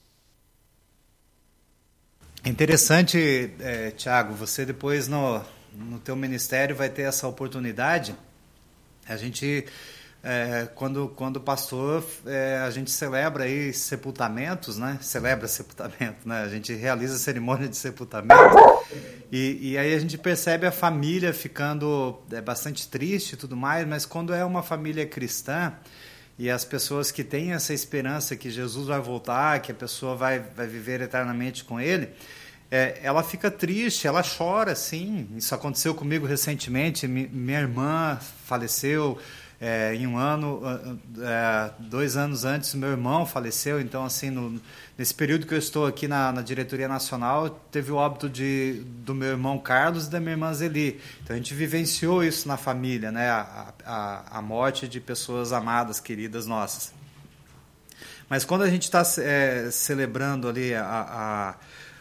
É interessante, é, Tiago, você depois no, no teu ministério vai ter essa oportunidade. A gente, é, quando, quando pastor, é, a gente celebra aí sepultamentos, né? Celebra sepultamento, né? A gente realiza a cerimônia de sepultamento. E, e aí a gente percebe a família ficando é, bastante triste e tudo mais, mas quando é uma família cristã e as pessoas que têm essa esperança que Jesus vai voltar, que a pessoa vai, vai viver eternamente com ele, é, ela fica triste, ela chora, sim. Isso aconteceu comigo recentemente, Mi, minha irmã faleceu é, em um ano, é, dois anos antes meu irmão faleceu, então assim, no, nesse período que eu estou aqui na, na diretoria nacional, teve o óbito de, do meu irmão Carlos e da minha irmã Zeli. Então a gente vivenciou isso na família, né? a, a, a morte de pessoas amadas, queridas nossas. Mas quando a gente está é, celebrando ali a, a,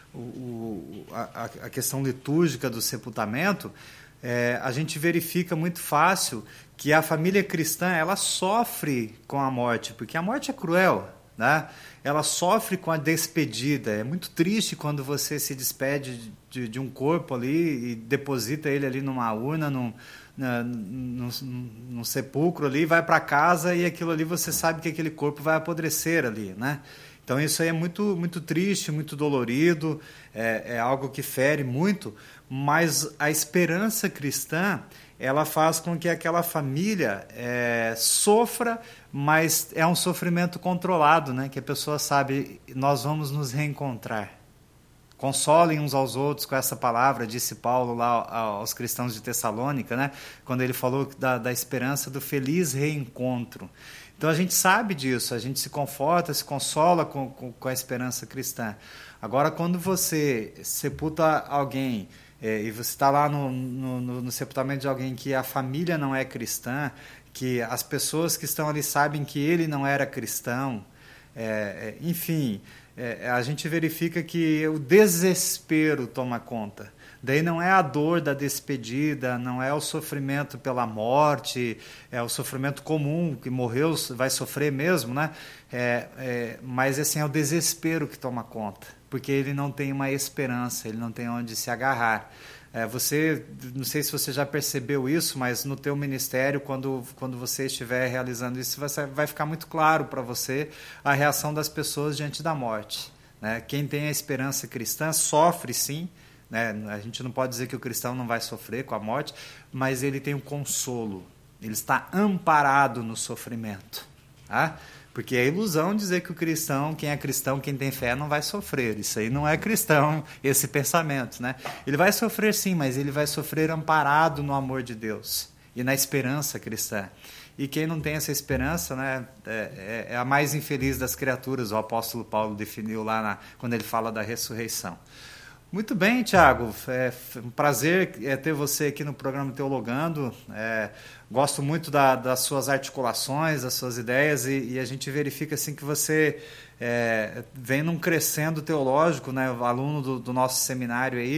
o, a, a questão litúrgica do sepultamento, é, a gente verifica muito fácil que a família cristã ela sofre com a morte, porque a morte é cruel, né? Ela sofre com a despedida. É muito triste quando você se despede de, de um corpo ali e deposita ele ali numa urna, num, na, num, num sepulcro ali, vai para casa e aquilo ali você sabe que aquele corpo vai apodrecer ali, né? Então isso aí é muito, muito triste, muito dolorido, é, é algo que fere muito, mas a esperança cristã ela faz com que aquela família é, sofra, mas é um sofrimento controlado, né? Que a pessoa sabe, nós vamos nos reencontrar. Consolem uns aos outros com essa palavra, disse Paulo lá aos cristãos de Tessalônica, né? Quando ele falou da, da esperança do feliz reencontro. Então a gente sabe disso, a gente se conforta, se consola com, com, com a esperança cristã. Agora, quando você sepulta alguém, é, e você está lá no, no, no sepultamento de alguém que a família não é cristã, que as pessoas que estão ali sabem que ele não era cristão, é, é, enfim, é, a gente verifica que o desespero toma conta. Daí não é a dor da despedida, não é o sofrimento pela morte, é o sofrimento comum, que morreu, vai sofrer mesmo, né? É, é, mas assim, é o desespero que toma conta, porque ele não tem uma esperança, ele não tem onde se agarrar. É, você, não sei se você já percebeu isso, mas no teu ministério, quando, quando você estiver realizando isso, vai, vai ficar muito claro para você a reação das pessoas diante da morte, né? Quem tem a esperança cristã sofre sim, né? A gente não pode dizer que o cristão não vai sofrer com a morte, mas ele tem um consolo, ele está amparado no sofrimento, tá? Porque é ilusão dizer que o cristão, quem é cristão, quem tem fé, não vai sofrer. Isso aí não é cristão, esse pensamento, né? Ele vai sofrer sim, mas ele vai sofrer amparado no amor de Deus e na esperança cristã. E quem não tem essa esperança, né, é, é a mais infeliz das criaturas, o apóstolo Paulo definiu lá na, quando ele fala da ressurreição. Muito bem, Tiago, é um prazer ter você aqui no programa Teologando, é, gosto muito da, das suas articulações, das suas ideias, e, e a gente verifica assim, que você é, vem num crescendo teológico, né, aluno do, do nosso seminário aí,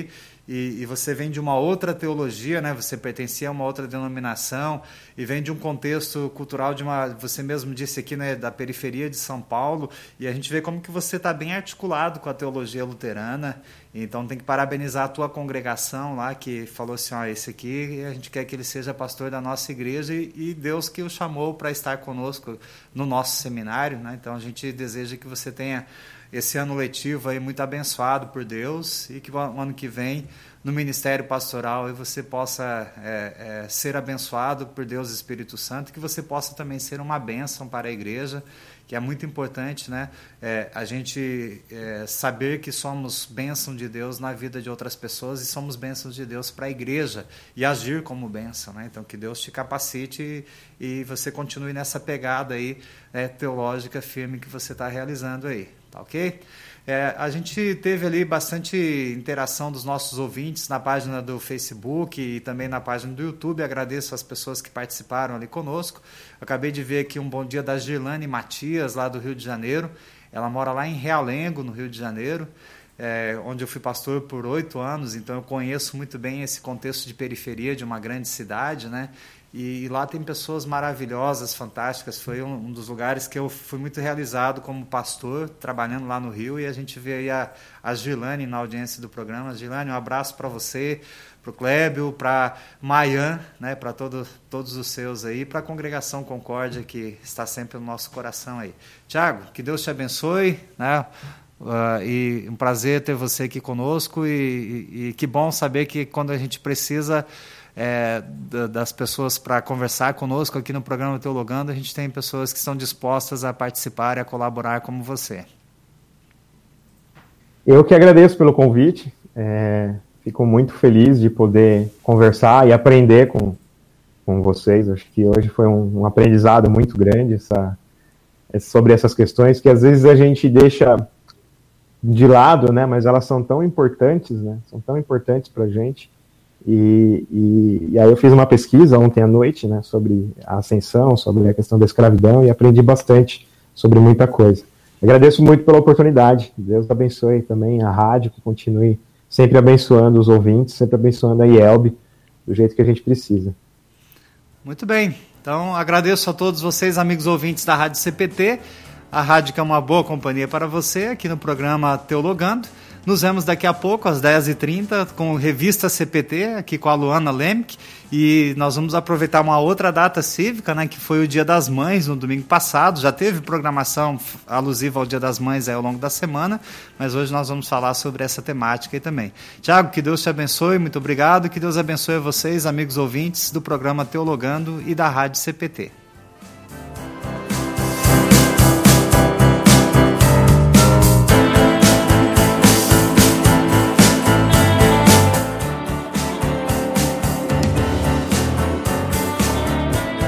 e, e você vem de uma outra teologia, né? Você pertencia a uma outra denominação e vem de um contexto cultural de uma, você mesmo disse aqui, né, da periferia de São Paulo, e a gente vê como que você está bem articulado com a teologia luterana. Então tem que parabenizar a tua congregação lá, que falou assim, ó, esse aqui a gente quer que ele seja pastor da nossa igreja, e, e Deus que o chamou para estar conosco no nosso seminário, né? Então a gente deseja que você tenha esse ano letivo aí muito abençoado por Deus, e que o ano que vem no ministério pastoral você possa é, é, ser abençoado por Deus e Espírito Santo, que você possa também ser uma bênção para a igreja, que é muito importante, né? É, a gente é, saber que somos bênção de Deus na vida de outras pessoas e somos bênçãos de Deus para a igreja e agir como bênção, né? Então que Deus te capacite e, e você continue nessa pegada aí, é, teológica firme que você está realizando aí, tá ok? É, a gente teve ali bastante interação dos nossos ouvintes na página do Facebook e também na página do YouTube. Agradeço as pessoas que participaram ali conosco. Acabei de ver aqui um bom dia da Girlane Matias, lá do Rio de Janeiro. Ela mora lá em Realengo, no Rio de Janeiro, é, onde eu fui pastor por oito anos, então eu conheço muito bem esse contexto de periferia de uma grande cidade, né? E, e lá tem pessoas maravilhosas, fantásticas. Foi um, um dos lugares que eu fui muito realizado como pastor, trabalhando lá no Rio, e a gente vê aí a, a Girlane na audiência do programa. Girlane, um abraço para você, para o Clébio, para Mayan, né, para todo, todos os seus aí, para a Congregação Concórdia, que está sempre no nosso coração aí. Tiago, que Deus te abençoe, né? Uh, e um prazer ter você aqui conosco, e, e, e que bom saber que quando a gente precisa é, das pessoas para conversar conosco aqui no programa Teologando, a gente tem pessoas que estão dispostas a participar e a colaborar como você. Eu que agradeço pelo convite, é, fico muito feliz de poder conversar e aprender com, com vocês. Acho que hoje foi um, um aprendizado muito grande essa, sobre essas questões que às vezes a gente deixa de lado, né, mas elas são tão importantes, né, são tão importantes para a gente. E, e, e aí eu fiz uma pesquisa ontem à noite, né, sobre a ascensão, sobre a questão da escravidão, e aprendi bastante sobre muita coisa. Agradeço muito pela oportunidade. Deus abençoe também a rádio, que continue sempre abençoando os ouvintes, sempre abençoando a I E L B do jeito que a gente precisa. Muito bem. Então agradeço a todos vocês, amigos ouvintes da Rádio C P T, a rádio que é uma boa companhia para você aqui no programa Teologando. Nos vemos daqui a pouco, às dez e trinta, com Revista C P T, aqui com a Luana Lemke, e nós vamos aproveitar uma outra data cívica, né, que foi o Dia das Mães, no domingo passado. Já teve programação alusiva ao Dia das Mães aí ao longo da semana, mas hoje nós vamos falar sobre essa temática aí também. Tiago, que Deus te abençoe, muito obrigado, que Deus abençoe a vocês, amigos ouvintes do programa Teologando e da Rádio C P T.